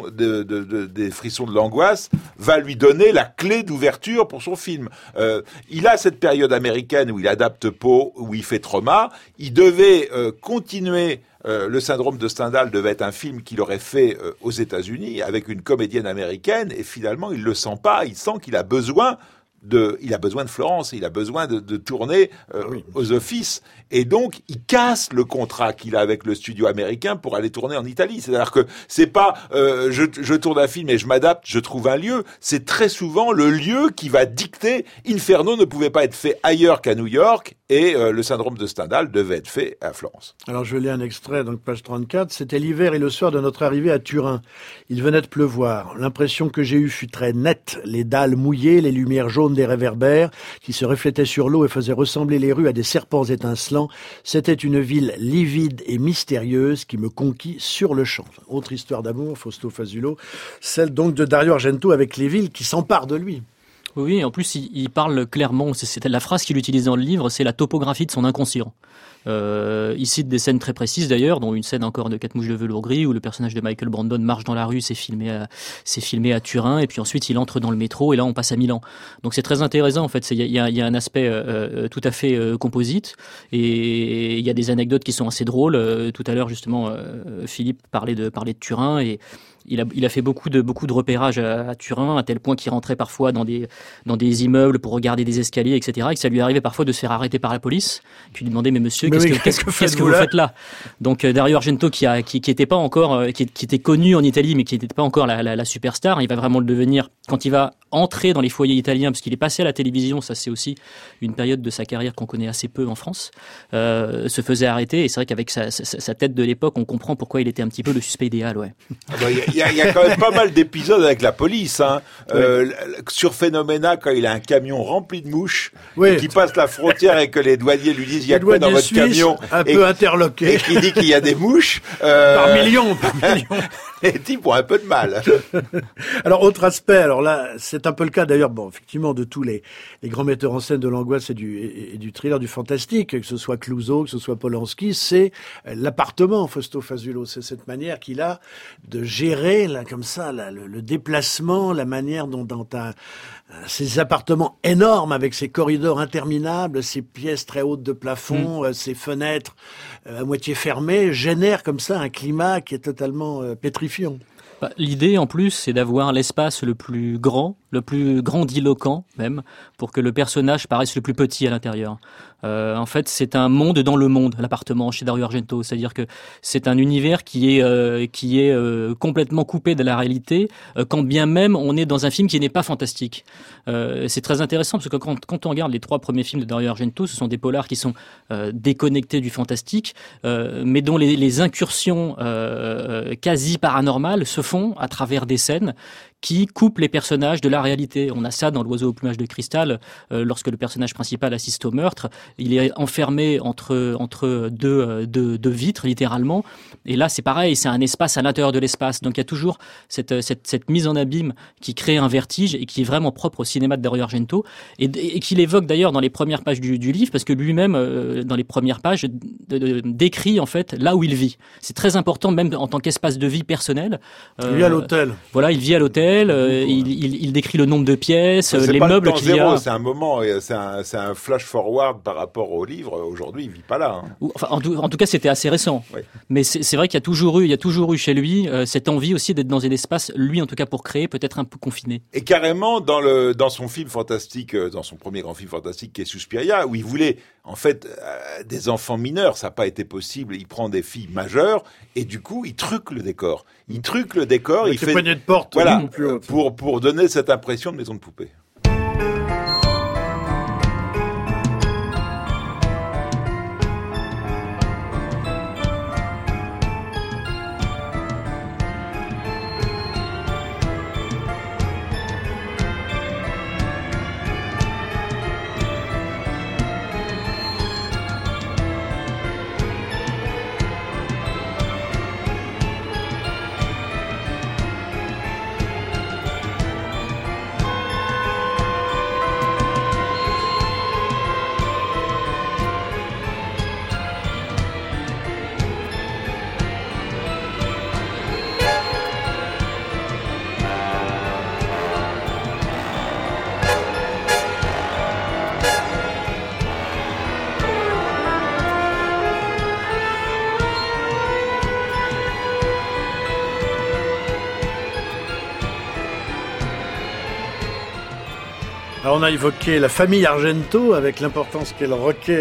des frissons de l'angoisse va lui donner la clé d'ouverture pour son film. Il a cette période américaine où il adapte Poe, où il fait Trauma. Il devait continuer. Le syndrome de Stendhal devait être un film qu'il aurait fait aux États-Unis avec une comédienne américaine, et finalement il le sent pas. Il sent qu'il a besoin de Florence, il a besoin de tourner aux offices, et donc il casse le contrat qu'il a avec le studio américain pour aller tourner en Italie. C'est-à-dire que c'est pas je tourne un film et je m'adapte, je trouve un lieu. C'est très souvent le lieu qui va dicter. Inferno ne pouvait pas être fait ailleurs qu'à New York, et le syndrome de Stendhal devait être fait à Florence. Alors je lis un extrait, donc page 34. C'était l'hiver et le soir de notre arrivée à Turin. Il venait de pleuvoir. L'impression que j'ai eue fut très nette. Les dalles mouillées, les lumières jaunes des réverbères qui se reflétaient sur l'eau et faisaient ressembler les rues à des serpents étincelants. C'était une ville livide et mystérieuse qui me conquit sur le champ. Autre histoire d'amour, Fausto Fazulo, celle donc de Dario Argento avec les villes qui s'emparent de lui. Oui, en plus, il parle clairement, c'était la phrase qu'il utilise dans le livre, c'est la topographie de son inconscient. Il cite des scènes très précises d'ailleurs, dont une scène encore de 4 mouches de velours gris où le personnage de Michael Brandon marche dans la rue, c'est filmé à Turin, et puis ensuite il entre dans le métro et là on passe à Milan. Donc c'est très intéressant en fait, il y a un aspect tout à fait composite, et il y a des anecdotes qui sont assez drôles. Tout à l'heure justement Philippe parlait de Turin, et il a fait beaucoup de repérages à Turin, à tel point qu'il rentrait parfois dans des immeubles pour regarder des escaliers, etc. Et que ça lui arrivait parfois de se faire arrêter par la police, qui lui demandait mais monsieur, qu'est-ce que vous faites là? Donc Dario Argento qui était pas encore, qui était connu en Italie, mais qui n'était pas encore la superstar, il va vraiment le devenir quand il va entrer dans les foyers italiens, parce qu'il est passé à la télévision. Ça c'est aussi une période de sa carrière qu'on connaît assez peu en France. Se faisait arrêter, et c'est vrai qu'avec sa tête de l'époque, on comprend pourquoi il était un petit peu le suspect idéal, ouais. Il y a quand même pas mal d'épisodes avec la police, hein. Sur Phénoména, quand il a un camion rempli de mouches, et qui passe la frontière et que les douaniers lui disent il y a quoi dans votre camion, un peu interloqué, et qui dit qu'il y a des mouches par millions. Et le type a un peu de mal. Alors autre aspect, alors là c'est un peu le cas d'ailleurs, effectivement, de tous les grands metteurs en scène de l'angoisse et du thriller, du fantastique, que ce soit Clouzot, que ce soit Polanski, c'est l'appartement, Fausto Fazulo, c'est cette manière qu'il a de gérer là comme ça le déplacement, la manière dont ces appartements énormes avec ces corridors interminables, ces pièces très hautes de plafond, ces fenêtres à moitié fermées, génèrent comme ça un climat qui est totalement pétrifiant. L'idée, en plus, c'est d'avoir l'espace le plus grandiloquent même, pour que le personnage paraisse le plus petit à l'intérieur. En fait, c'est un monde dans le monde, l'appartement chez Dario Argento. C'est-à-dire que c'est un univers qui est complètement coupé de la réalité, quand bien même on est dans un film qui n'est pas fantastique. C'est très intéressant parce que quand on regarde les 3 premiers films de Dario Argento, ce sont des polars qui sont déconnectés du fantastique, mais dont les incursions quasi paranormales se font à travers des scènes qui coupe les personnages de la réalité. On a ça dans L'Oiseau au plumage de cristal, lorsque le personnage principal assiste au meurtre. Il est enfermé entre deux vitres, littéralement. Et là, c'est pareil, c'est un espace à l'intérieur de l'espace. Donc il y a toujours cette mise en abîme qui crée un vertige et qui est vraiment propre au cinéma de Dario Argento et qu'il évoque d'ailleurs dans les premières pages du livre, parce que lui-même, dans les premières pages, décrit en fait là où il vit. C'est très important, même en tant qu'espace de vie personnel. Il vit à l'hôtel. Voilà, il vit à l'hôtel. Il décrit le nombre de pièces, les meubles qu'il y a. C'est un moment, c'est un flash forward par rapport au livre. Aujourd'hui, il vit pas là. Enfin, en tout cas, c'était assez récent. Oui. Mais c'est vrai qu'il y a toujours eu chez lui cette envie aussi d'être dans un espace, lui en tout cas pour créer, peut-être un peu confiné. Et carrément dans son film fantastique, dans son premier grand film fantastique qui est Suspiria, où il voulait en fait des enfants mineurs, ça n'a pas été possible. Il prend des filles majeures et du coup il truque le décor. Il fait poignées de porte. Voilà, pour donner cette impression de maison de poupée. Alors on a évoqué la famille Argento avec l'importance qu'elle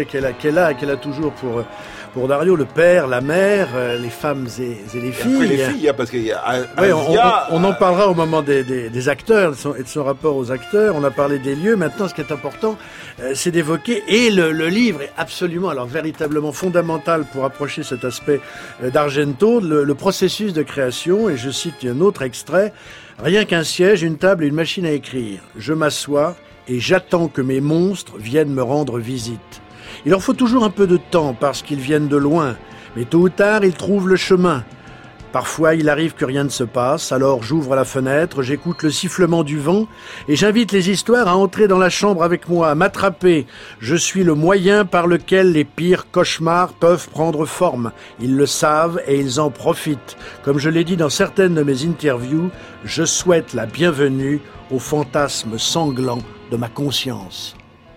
a toujours pour Dario, le père, la mère, les femmes et les filles. Après les filles, parce qu'il y a on en parlera au moment des acteurs et de son rapport aux acteurs. On a parlé des lieux. Maintenant, ce qui est important, c'est d'évoquer, et le livre est absolument, alors véritablement fondamental pour approcher cet aspect d'Argento, le processus de création. Et je cite un autre extrait: rien qu'un siège, une table et une machine à écrire. Je m'assois et j'attends que mes monstres viennent me rendre visite. Il leur faut toujours un peu de temps parce qu'ils viennent de loin, mais tôt ou tard, ils trouvent le chemin. Parfois, il arrive que rien ne se passe, alors j'ouvre la fenêtre, j'écoute le sifflement du vent et j'invite les histoires à entrer dans la chambre avec moi, à m'attraper. Je suis le moyen par lequel les pires cauchemars peuvent prendre forme. Ils le savent et ils en profitent. Comme je l'ai dit dans certaines de mes interviews, je souhaite la bienvenue aux fantasmes sanglants de ma conscience.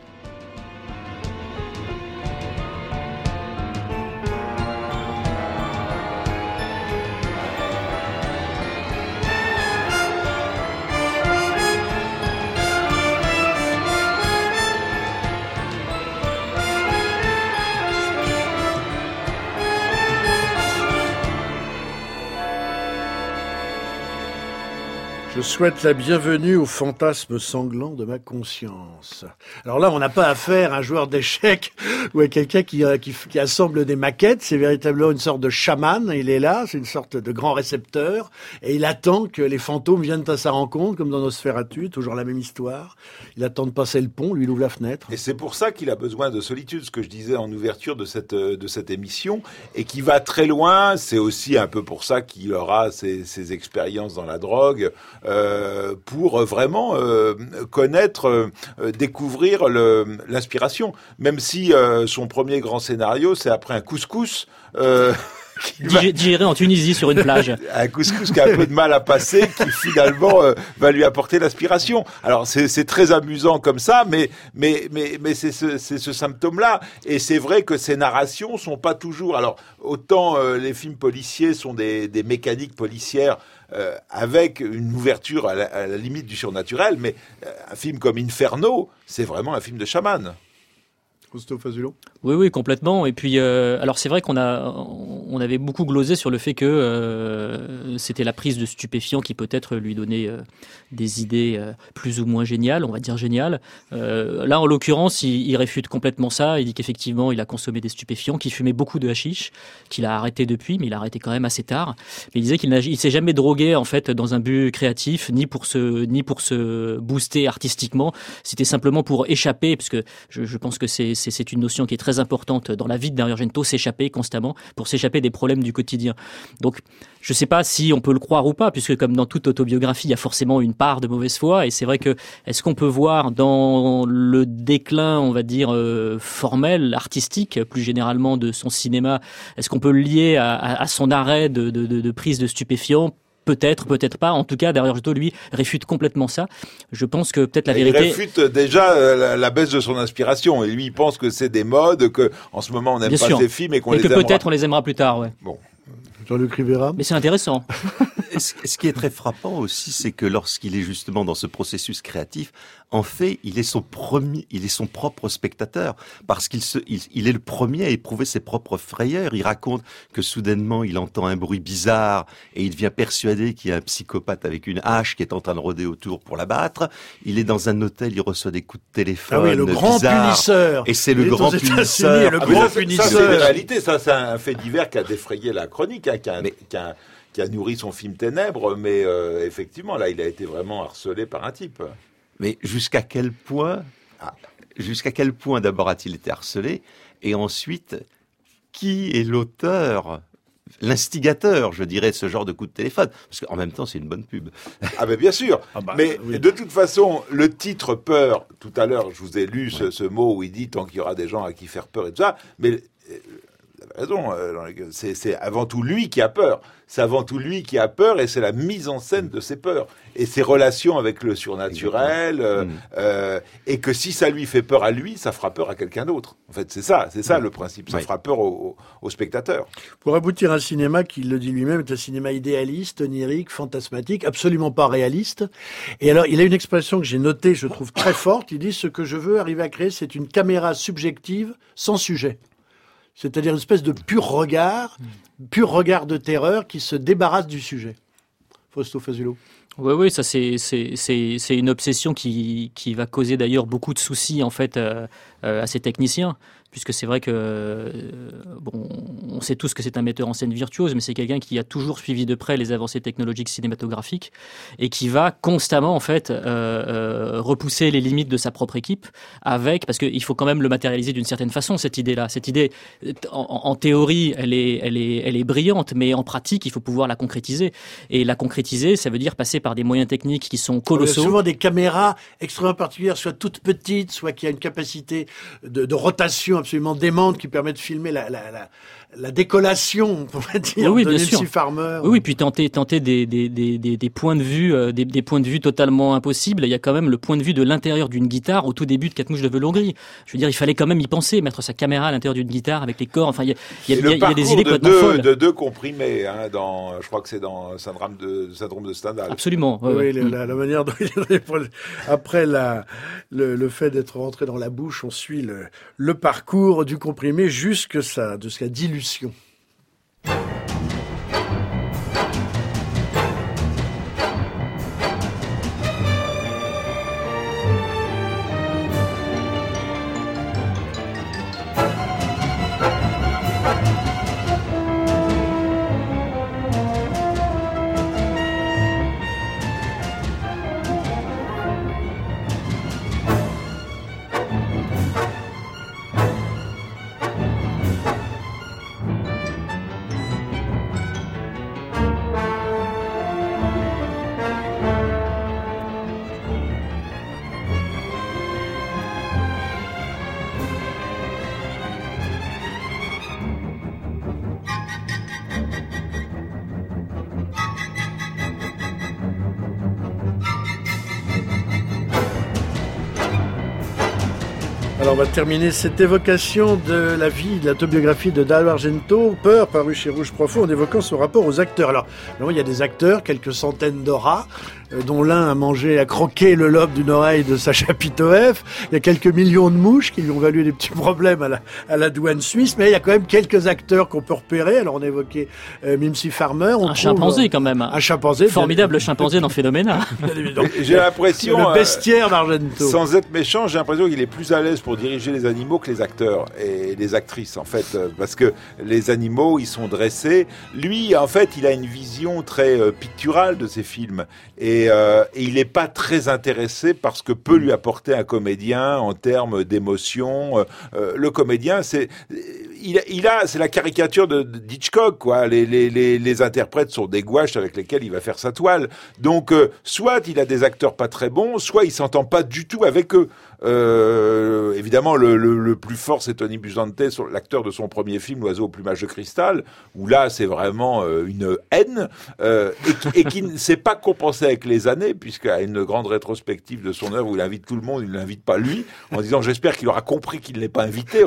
Je souhaite la bienvenue aux fantasmes sanglants de ma conscience. Alors là, on n'a pas affaire à un joueur d'échecs ou à quelqu'un qui assemble des maquettes. C'est véritablement une sorte de chaman. Il est là, c'est une sorte de grand récepteur. Et il attend que les fantômes viennent à sa rencontre, comme dans Nosferatu, toujours la même histoire. Il attend de passer le pont, lui il ouvre la fenêtre. Et c'est pour ça qu'il a besoin de solitude, ce que je disais en ouverture de cette émission, et qui va très loin. C'est aussi un peu pour ça qu'il aura ses expériences dans la drogue, pour vraiment connaître, découvrir l'inspiration. Même si son premier grand scénario, c'est après un couscous digéré en Tunisie sur une plage. Un couscous qui a un peu de mal à passer, qui finalement va lui apporter l'inspiration. Alors c'est très amusant comme ça, mais c'est ce symptôme-là. Et c'est vrai que ces narrations sont pas toujours. Alors autant les films policiers sont des mécaniques policières avec une ouverture à la limite du surnaturel, mais un film comme Inferno, c'est vraiment un film de chaman. Fausto Fazulo ? Oui, complètement. Et puis, alors c'est vrai qu'on avait beaucoup glosé sur le fait que c'était la prise de stupéfiants qui peut-être lui donnait des idées plus ou moins géniales, on va dire géniales. Là, en l'occurrence, il réfute complètement ça. Il dit qu'effectivement, il a consommé des stupéfiants, qu'il fumait beaucoup de hashish, qu'il a arrêté depuis, mais il a arrêté quand même assez tard. Mais il disait qu'il s'est jamais drogué en fait dans un but créatif, ni pour se booster artistiquement. C'était simplement pour échapper, puisque je pense que c'est une notion qui est très importante dans la vie de Dario Argento, s'échapper constamment, pour s'échapper des problèmes du quotidien. Donc, je ne sais pas si on peut le croire ou pas, puisque comme dans toute autobiographie, il y a forcément une part de mauvaise foi, et c'est vrai que, est-ce qu'on peut voir dans le déclin, on va dire, formel, artistique, plus généralement de son cinéma, est-ce qu'on peut le lier à son arrêt de prise de stupéfiants ? Peut-être, peut-être pas. En tout cas, Dario Argento, lui, réfute complètement ça. Je pense que peut-être la vérité... Il réfute déjà la baisse de son inspiration. Et lui, il pense que c'est des modes, que en ce moment, on n'aime pas ces films et qu'on les aimera. Et que peut-être on les aimera plus tard, ouais. Bon. Jean-Luc Rivera. Mais c'est intéressant. Ce qui est très frappant aussi, c'est que lorsqu'il est justement dans ce processus créatif, en fait, il est son propre spectateur, parce il est le premier à éprouver ses propres frayeurs. Il raconte que soudainement, il entend un bruit bizarre et il devient persuadé qu'il y a un psychopathe avec une hache qui est en train de rôder autour pour l'abattre. Il est dans un hôtel, il reçoit des coups de téléphone. Ah oui, le grand punisseur. Et c'est le grand punisseur. Ça, c'est une réalité. Ça, c'est un fait divers qui a défrayé la chronique, qui a nourri son film Ténèbres, mais effectivement, là, il a été vraiment harcelé par un type. Mais jusqu'à quel point d'abord a-t-il été harcelé, et ensuite, qui est l'auteur, l'instigateur, je dirais, de ce genre de coup de téléphone? Parce qu'en même temps, c'est une bonne pub. Ah ben bien sûr. Mais oui. De toute façon, le titre peur, tout à l'heure, je vous ai lu ce mot où il dit tant qu'il y aura des gens à qui faire peur et tout ça, mais... Vous avez raison, c'est avant tout lui qui a peur. C'est avant tout lui qui a peur, et c'est la mise en scène de ses peurs. Et ses relations avec le surnaturel, et que si ça lui fait peur à lui, ça fera peur à quelqu'un d'autre. En fait, c'est ça le principe. Ça fera peur au spectateur. Pour aboutir à un cinéma qui, le dit lui-même, est un cinéma idéaliste, onirique, fantasmatique, absolument pas réaliste. Et alors, il a une expression que j'ai notée, je trouve très forte. Il dit « Ce que je veux arriver à créer, c'est une caméra subjective sans sujet ». C'est-à-dire une espèce de pur regard de terreur qui se débarrasse du sujet. Fausto Fazulo. Oui, ça c'est une obsession qui va causer d'ailleurs beaucoup de soucis en fait à ces techniciens, puisque c'est vrai que on sait tous que c'est un metteur en scène virtuose, mais c'est quelqu'un qui a toujours suivi de près les avancées technologiques cinématographiques et qui va constamment en fait repousser les limites de sa propre équipe parce qu'il faut quand même le matérialiser d'une certaine façon, cette idée-là. Cette idée, en théorie, elle est brillante, mais en pratique, il faut pouvoir la concrétiser. Et la concrétiser, ça veut dire passer par des moyens techniques qui sont colossaux. Il y a souvent des caméras extrêmement particulières, soit toutes petites, soit qui a une capacité de rotation absolument démente qui permet de filmer la décollation, on pourrait dire, de MC Farmer. Oui, puis tenter des points de vue, des points de vue totalement impossibles. Il y a quand même le point de vue de l'intérieur d'une guitare au tout début de 4 mouches de velours gris. Je veux dire, il fallait quand même y penser, mettre sa caméra à l'intérieur d'une guitare avec les cordes. Enfin, il y a des idées complètement folles. De deux comprimés, je crois que c'est dans syndrome de Stendhal. Absolument. Oui, la manière dont après le fait d'être rentré dans la bouche, on suit le parcours du comprimé jusque sa dilution. Alors on va terminer cette évocation de la vie, de l'autobiographie de Dario Argento, Peur, paru chez Rouge Profond, en évoquant son rapport aux acteurs. Alors, il y a des acteurs, quelques centaines de rats, dont l'un a croqué le lobe d'une oreille de Sacha Pitoev. Il y a quelques millions de mouches qui lui ont valu des petits problèmes à la douane suisse, mais il y a quand même quelques acteurs qu'on peut repérer. Alors on a évoqué Mimsy Farmer. Chimpanzé quand même. Un chimpanzé. Formidable chimpanzé dans Phénoména. J'ai l'impression... Le bestiaire d'Argento. Sans être méchant, j'ai l'impression qu'il est plus à l'aise pour diriger les animaux que les acteurs et les actrices, en fait. Parce que les animaux, ils sont dressés. Lui, en fait, il a une vision très picturale de ses films. Et il n'est pas très intéressé par ce que peut lui apporter un comédien en termes d'émotion. Le comédien, c'est la caricature d'Hitchcock, quoi. Les interprètes sont des gouaches avec lesquels il va faire sa toile. Donc, soit il a des acteurs pas très bons, soit il s'entend pas du tout avec eux. Évidemment, le plus fort, c'est Tony Busante, l'acteur de son premier film, L'oiseau au plumage de cristal, où là, c'est vraiment une haine, et qui ne s'est pas compensé avec les années, puisqu'à une grande rétrospective de son œuvre où il invite tout le monde, il ne l'invite pas lui, en disant j'espère qu'il aura compris qu'il ne l'est pas invité.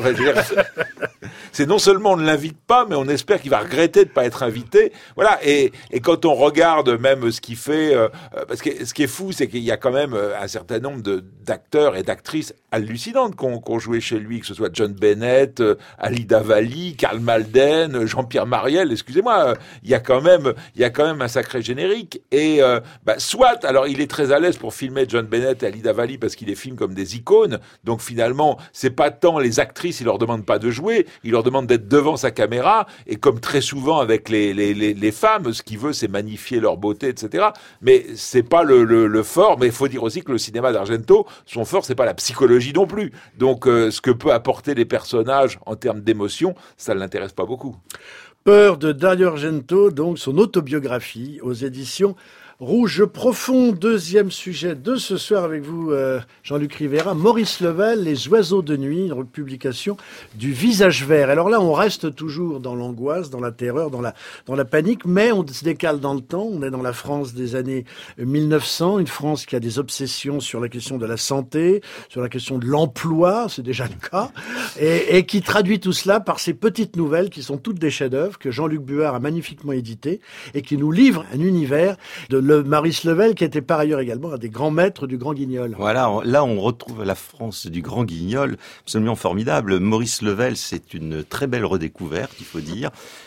C'est non seulement on ne l'invite pas, mais on espère qu'il va regretter de ne pas être invité. Voilà. Et quand on regarde même ce qu'il fait, parce que ce qui est fou, c'est qu'il y a quand même un certain nombre d'acteurs et d'actrices hallucinantes qu'on joué chez lui, que ce soit John Bennett, Alida Valli, Karl Malden, Jean-Pierre Mariel. Excusez-moi, il y a quand même un sacré générique. Et soit, alors il est très à l'aise pour filmer John Bennett et Alida Valli parce qu'il les filme comme des icônes. Donc finalement, c'est pas tant les actrices, il leur demande pas de jouer, il leur demande d'être devant sa caméra. Et comme très souvent avec les femmes, ce qu'il veut, c'est magnifier leur beauté, etc. Mais c'est pas le fort. Mais il faut dire aussi que le cinéma d'Argento, son fort, c'est pas la psychologie non plus. Donc ce que peut apporter les personnages en termes d'émotion, ça ne l'intéresse pas beaucoup. Peur de Dario Argento, donc son autobiographie aux éditions Rouge Profond. Deuxième sujet de ce soir avec vous, Jean-Luc Rivera, Maurice Level, Les oiseaux de nuit, une publication du Visage Vert. Alors là, on reste toujours dans l'angoisse, dans la terreur, dans la panique, mais on se décale dans le temps. On est dans la France des années 1900, une France qui a des obsessions sur la question de la santé, sur la question de l'emploi, c'est déjà le cas, et qui traduit tout cela par ces petites nouvelles qui sont toutes des chefs-d'œuvre que Jean-Luc Buard a magnifiquement édité et qui nous livrent un univers de Maurice Level, qui était par ailleurs également un des grands maîtres du Grand Guignol. Voilà, là on retrouve la France du Grand Guignol, absolument formidable. Maurice Level, c'est une très belle redécouverte, il faut dire.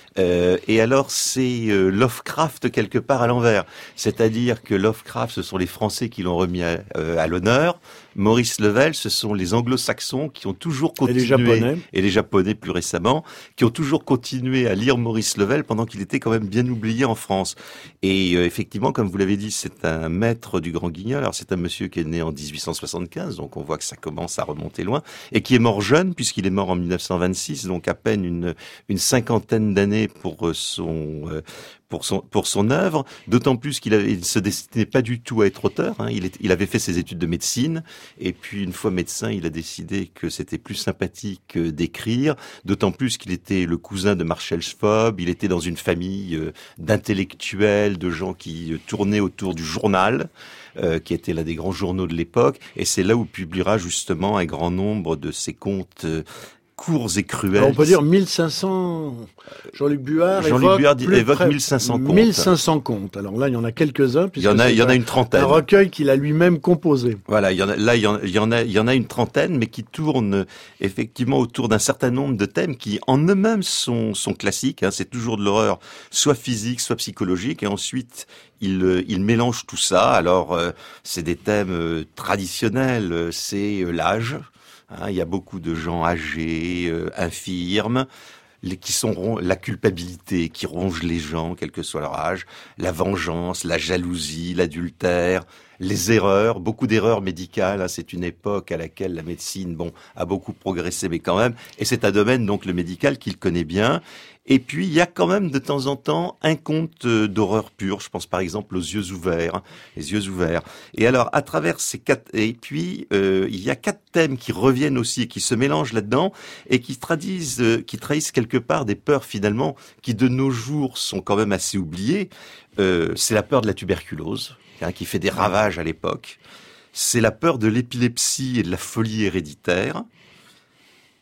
Et alors c'est Lovecraft quelque part à l'envers, c'est-à-dire que Lovecraft, ce sont les Français qui l'ont remis à l'honneur. Maurice Level, ce sont les Anglo-Saxons qui ont toujours continué, et les Japonais plus récemment, qui ont toujours continué à lire Maurice Level pendant qu'il était quand même bien oublié en France. Et effectivement, comme vous l'avez dit, c'est un maître du Grand Guignol. Alors c'est un monsieur qui est né en 1875, donc on voit que ça commence à remonter loin, et qui est mort jeune puisqu'il est mort en 1926, donc à peine une cinquantaine d'années pour son œuvre, d'autant plus qu'il ne se destinait pas du tout à être auteur. Il avait fait ses études de médecine, et puis une fois médecin, il a décidé que c'était plus sympathique d'écrire, d'autant plus qu'il était le cousin de Marcel Schwob, il était dans une famille d'intellectuels, de gens qui tournaient autour du journal, qui était l'un des grands journaux de l'époque, et c'est là où publiera justement un grand nombre de ses contes courts et cruels. Alors on peut dire 1500. Jean-Luc Buard évoque 1500 contes. 1500 contes. Alors là, il y en a quelques-uns. Il y en a une trentaine. Un recueil qu'il a lui-même composé. Voilà, il y en a une trentaine, mais qui tournent effectivement autour d'un certain nombre de thèmes qui, en eux-mêmes, sont classiques. C'est toujours de l'horreur, soit physique, soit psychologique, et ensuite il mélange tout ça. Alors, c'est des thèmes traditionnels. C'est l'âge. Il y a beaucoup de gens âgés, infirmes, qui sont la culpabilité, qui ronge les gens, quel que soit leur âge, la vengeance, la jalousie, l'adultère, les erreurs, beaucoup d'erreurs médicales. C'est une époque à laquelle la médecine, a beaucoup progressé, mais quand même. Et c'est un domaine, donc le médical, qu'il connaît bien. Et puis, il y a quand même de temps en temps un conte d'horreur pure. Je pense par exemple aux yeux ouverts, les yeux ouverts. Et alors, à travers ces il y a 4 thèmes qui reviennent aussi et qui se mélangent là-dedans et qui trahissent quelque part des peurs finalement qui de nos jours sont quand même assez oubliées. C'est la peur de la tuberculose, qui fait des ravages à l'époque. C'est la peur de l'épilepsie et de la folie héréditaire.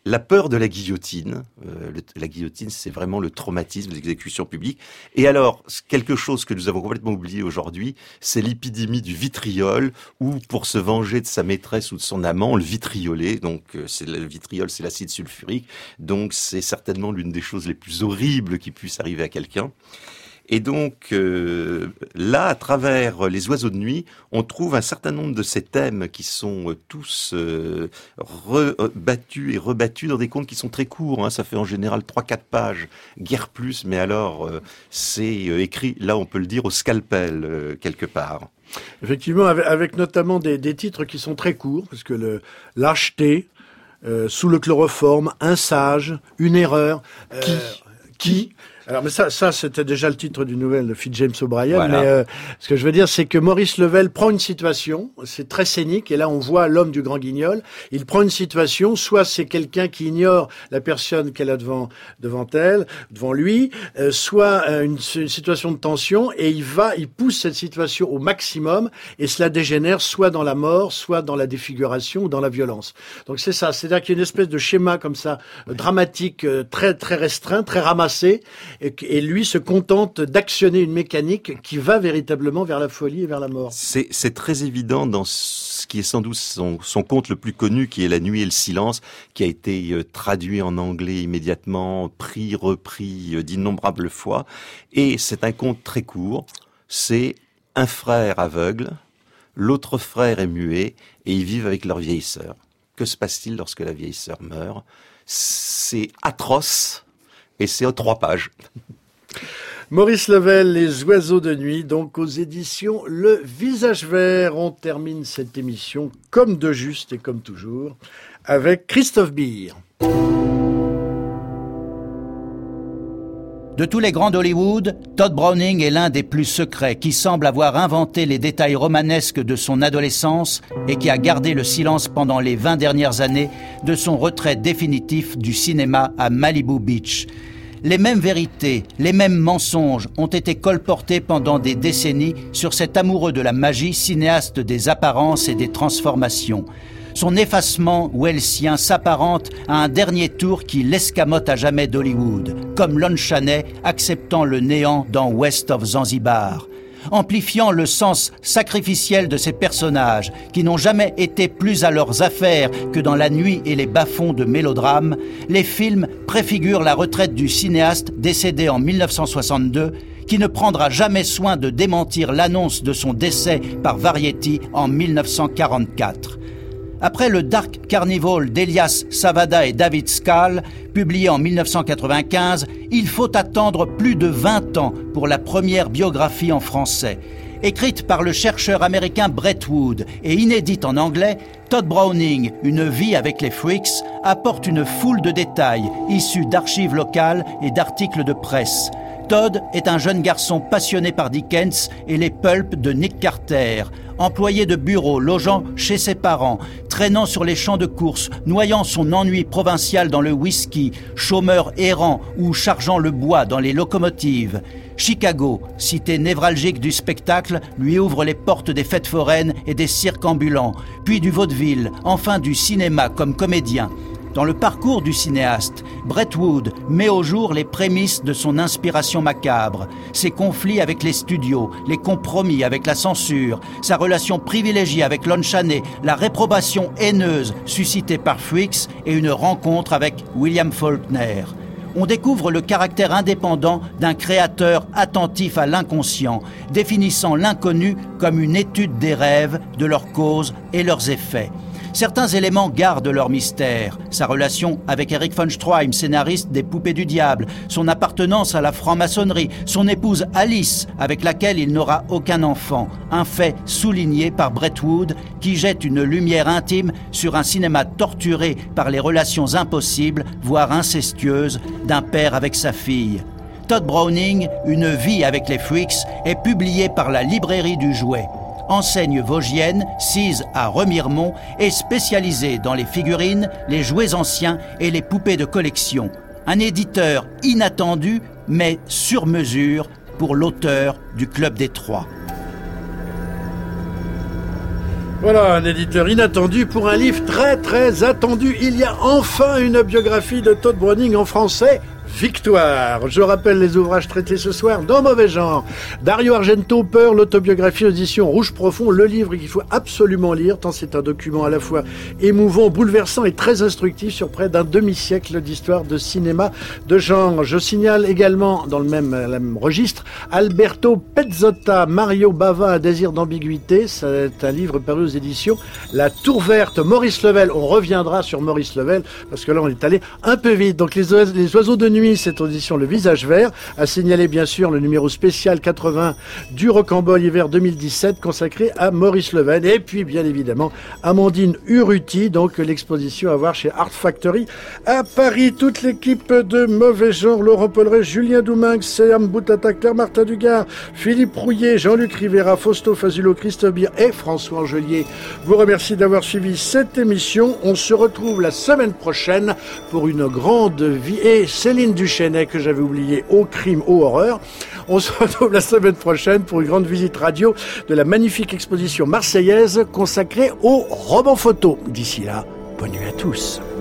la peur de la guillotine. La guillotine, c'est vraiment le traumatisme des exécutions publiques. Et alors, quelque chose que nous avons complètement oublié aujourd'hui, c'est l'épidémie du vitriol, où pour se venger de sa maîtresse ou de son amant, on le vitriolait. Donc, le vitriol, c'est l'acide sulfurique. Donc, c'est certainement l'une des choses les plus horribles qui puissent arriver à quelqu'un. Et donc, là, à travers Les Oiseaux de nuit, on trouve un certain nombre de ces thèmes qui sont tous rebattus et rebattus dans des contes qui sont très courts. Ça fait en général 3-4 pages, guère plus, mais alors c'est écrit, là on peut le dire, au scalpel, quelque part. Effectivement, avec notamment des titres qui sont très courts, parce que lâcheté, sous le chloroforme, un sage, une erreur, qui alors, mais ça, c'était déjà le titre d'une nouvelle de James O'Brien. Voilà. Mais ce que je veux dire, c'est que Maurice Level prend une situation, c'est très scénique, et là, on voit l'homme du Grand Guignol. Il prend une situation, soit c'est quelqu'un qui ignore la personne qu'elle a devant elle, devant lui, soit une situation de tension, et il pousse cette situation au maximum, et cela dégénère soit dans la mort, soit dans la défiguration ou dans la violence. Donc c'est ça, c'est-à-dire qu'il y a une espèce de schéma comme ça, dramatique, très très restreint, très ramassé. Et lui se contente d'actionner une mécanique qui va véritablement vers la folie et vers la mort. C'est très évident dans ce qui est sans doute son conte le plus connu, qui est La nuit et le silence, qui a été traduit en anglais immédiatement, repris d'innombrables fois. Et c'est un conte très court. C'est un frère aveugle, l'autre frère est muet, et ils vivent avec leur vieille sœur. Que se passe-t-il lorsque la vieille sœur meurt? C'est atroce. Et c'est en 3 pages. Maurice Level, Les Oiseaux de nuit, donc aux éditions Le Visage Vert. On termine cette émission comme de juste et comme toujours avec Christophe Beer. De tous les grands d'Hollywood, Todd Browning est l'un des plus secrets, qui semble avoir inventé les détails romanesques de son adolescence et qui a gardé le silence pendant les 20 dernières années de son retrait définitif du cinéma à Malibu Beach. Les mêmes vérités, les mêmes mensonges ont été colportés pendant des décennies sur cet amoureux de la magie, cinéaste des apparences et des transformations. Son effacement wellsien s'apparente à un dernier tour qui l'escamote à jamais d'Hollywood, comme Lon Chaney acceptant le néant dans West of Zanzibar. Amplifiant le sens sacrificiel de ces personnages qui n'ont jamais été plus à leurs affaires que dans la nuit et les bas-fonds de mélodrames, les films préfigurent la retraite du cinéaste décédé en 1962 qui ne prendra jamais soin de démentir l'annonce de son décès par Variety en 1944. Après le Dark Carnival d'Elias Savada et David Skal, publié en 1995, il faut attendre plus de 20 ans pour la première biographie en français. Écrite par le chercheur américain Brett Wood et inédite en anglais, Todd Browning, Une vie avec les Freaks, apporte une foule de détails issus d'archives locales et d'articles de presse. Todd est un jeune garçon passionné par Dickens et les pulps de Nick Carter. Employé de bureau, logeant chez ses parents, traînant sur les champs de course, noyant son ennui provincial dans le whisky, chômeur errant ou chargeant le bois dans les locomotives. Chicago, cité névralgique du spectacle, lui ouvre les portes des fêtes foraines et des cirques ambulants, puis du vaudeville, enfin du cinéma comme comédien. Dans le parcours du cinéaste, Brett Wood met au jour les prémices de son inspiration macabre, ses conflits avec les studios, les compromis avec la censure, sa relation privilégiée avec Lon Chaney, la réprobation haineuse suscitée par Freaks et une rencontre avec William Faulkner. On découvre le caractère indépendant d'un créateur attentif à l'inconscient, définissant l'inconnu comme une étude des rêves, de leurs causes et leurs effets. Certains éléments gardent leur mystère. Sa relation avec Eric von Stroheim, scénariste des Poupées du Diable, son appartenance à la franc-maçonnerie, son épouse Alice, avec laquelle il n'aura aucun enfant. Un fait souligné par Brett Wood, qui jette une lumière intime sur un cinéma torturé par les relations impossibles, voire incestueuses, d'un père avec sa fille. Todd Browning, Une vie avec les Freaks, est publié par la Librairie du Jouet. Enseigne vosgienne, sise à Remiremont, est spécialisée dans les figurines, les jouets anciens et les poupées de collection. Un éditeur inattendu, mais sur mesure pour l'auteur du Club des Trois. Voilà, un éditeur inattendu pour un livre très très attendu. Il y a enfin une biographie de Tod Browning en français. Victoire. Je rappelle les ouvrages traités ce soir dans Mauvais Genre. Dario Argento, Peur, l'autobiographie, audition Rouge Profond, le livre qu'il faut absolument lire, tant c'est un document à la fois émouvant, bouleversant et très instructif sur près d'un demi-siècle d'histoire de cinéma de genre. Je signale également, dans le même registre, Alberto Pezzotta, Mario Bava, Un désir d'ambiguïté. C'est un livre paru aux éditions La Tour Verte. Maurice Level, on reviendra sur Maurice Level, parce que là on est allé un peu vite. Donc les oiseaux de nuit, cette audition Le Visage Vert, a signalé bien sûr le numéro spécial 80 du Rocambole hiver 2017 consacré à Maurice Leven, et puis bien évidemment Amandine Urruti, donc l'exposition à voir chez Art Factory à Paris. Toute l'équipe de Mauvais Genre, Laurent Polleret, Julien Doumingue, Sam Boutata, Claire-Martin Dugard, Philippe Rouillet, Jean-Luc Rivera, Fausto Fazulo, Christophe Bier et François Angelier vous remercie d'avoir suivi cette émission. On se retrouve la semaine prochaine pour une grande vie, et Céline Duchesnay, que j'avais oublié, au crime, aux horreurs. On se retrouve la semaine prochaine pour une grande visite radio de la magnifique exposition marseillaise consacrée aux romans photos. D'ici là, bonne nuit à tous.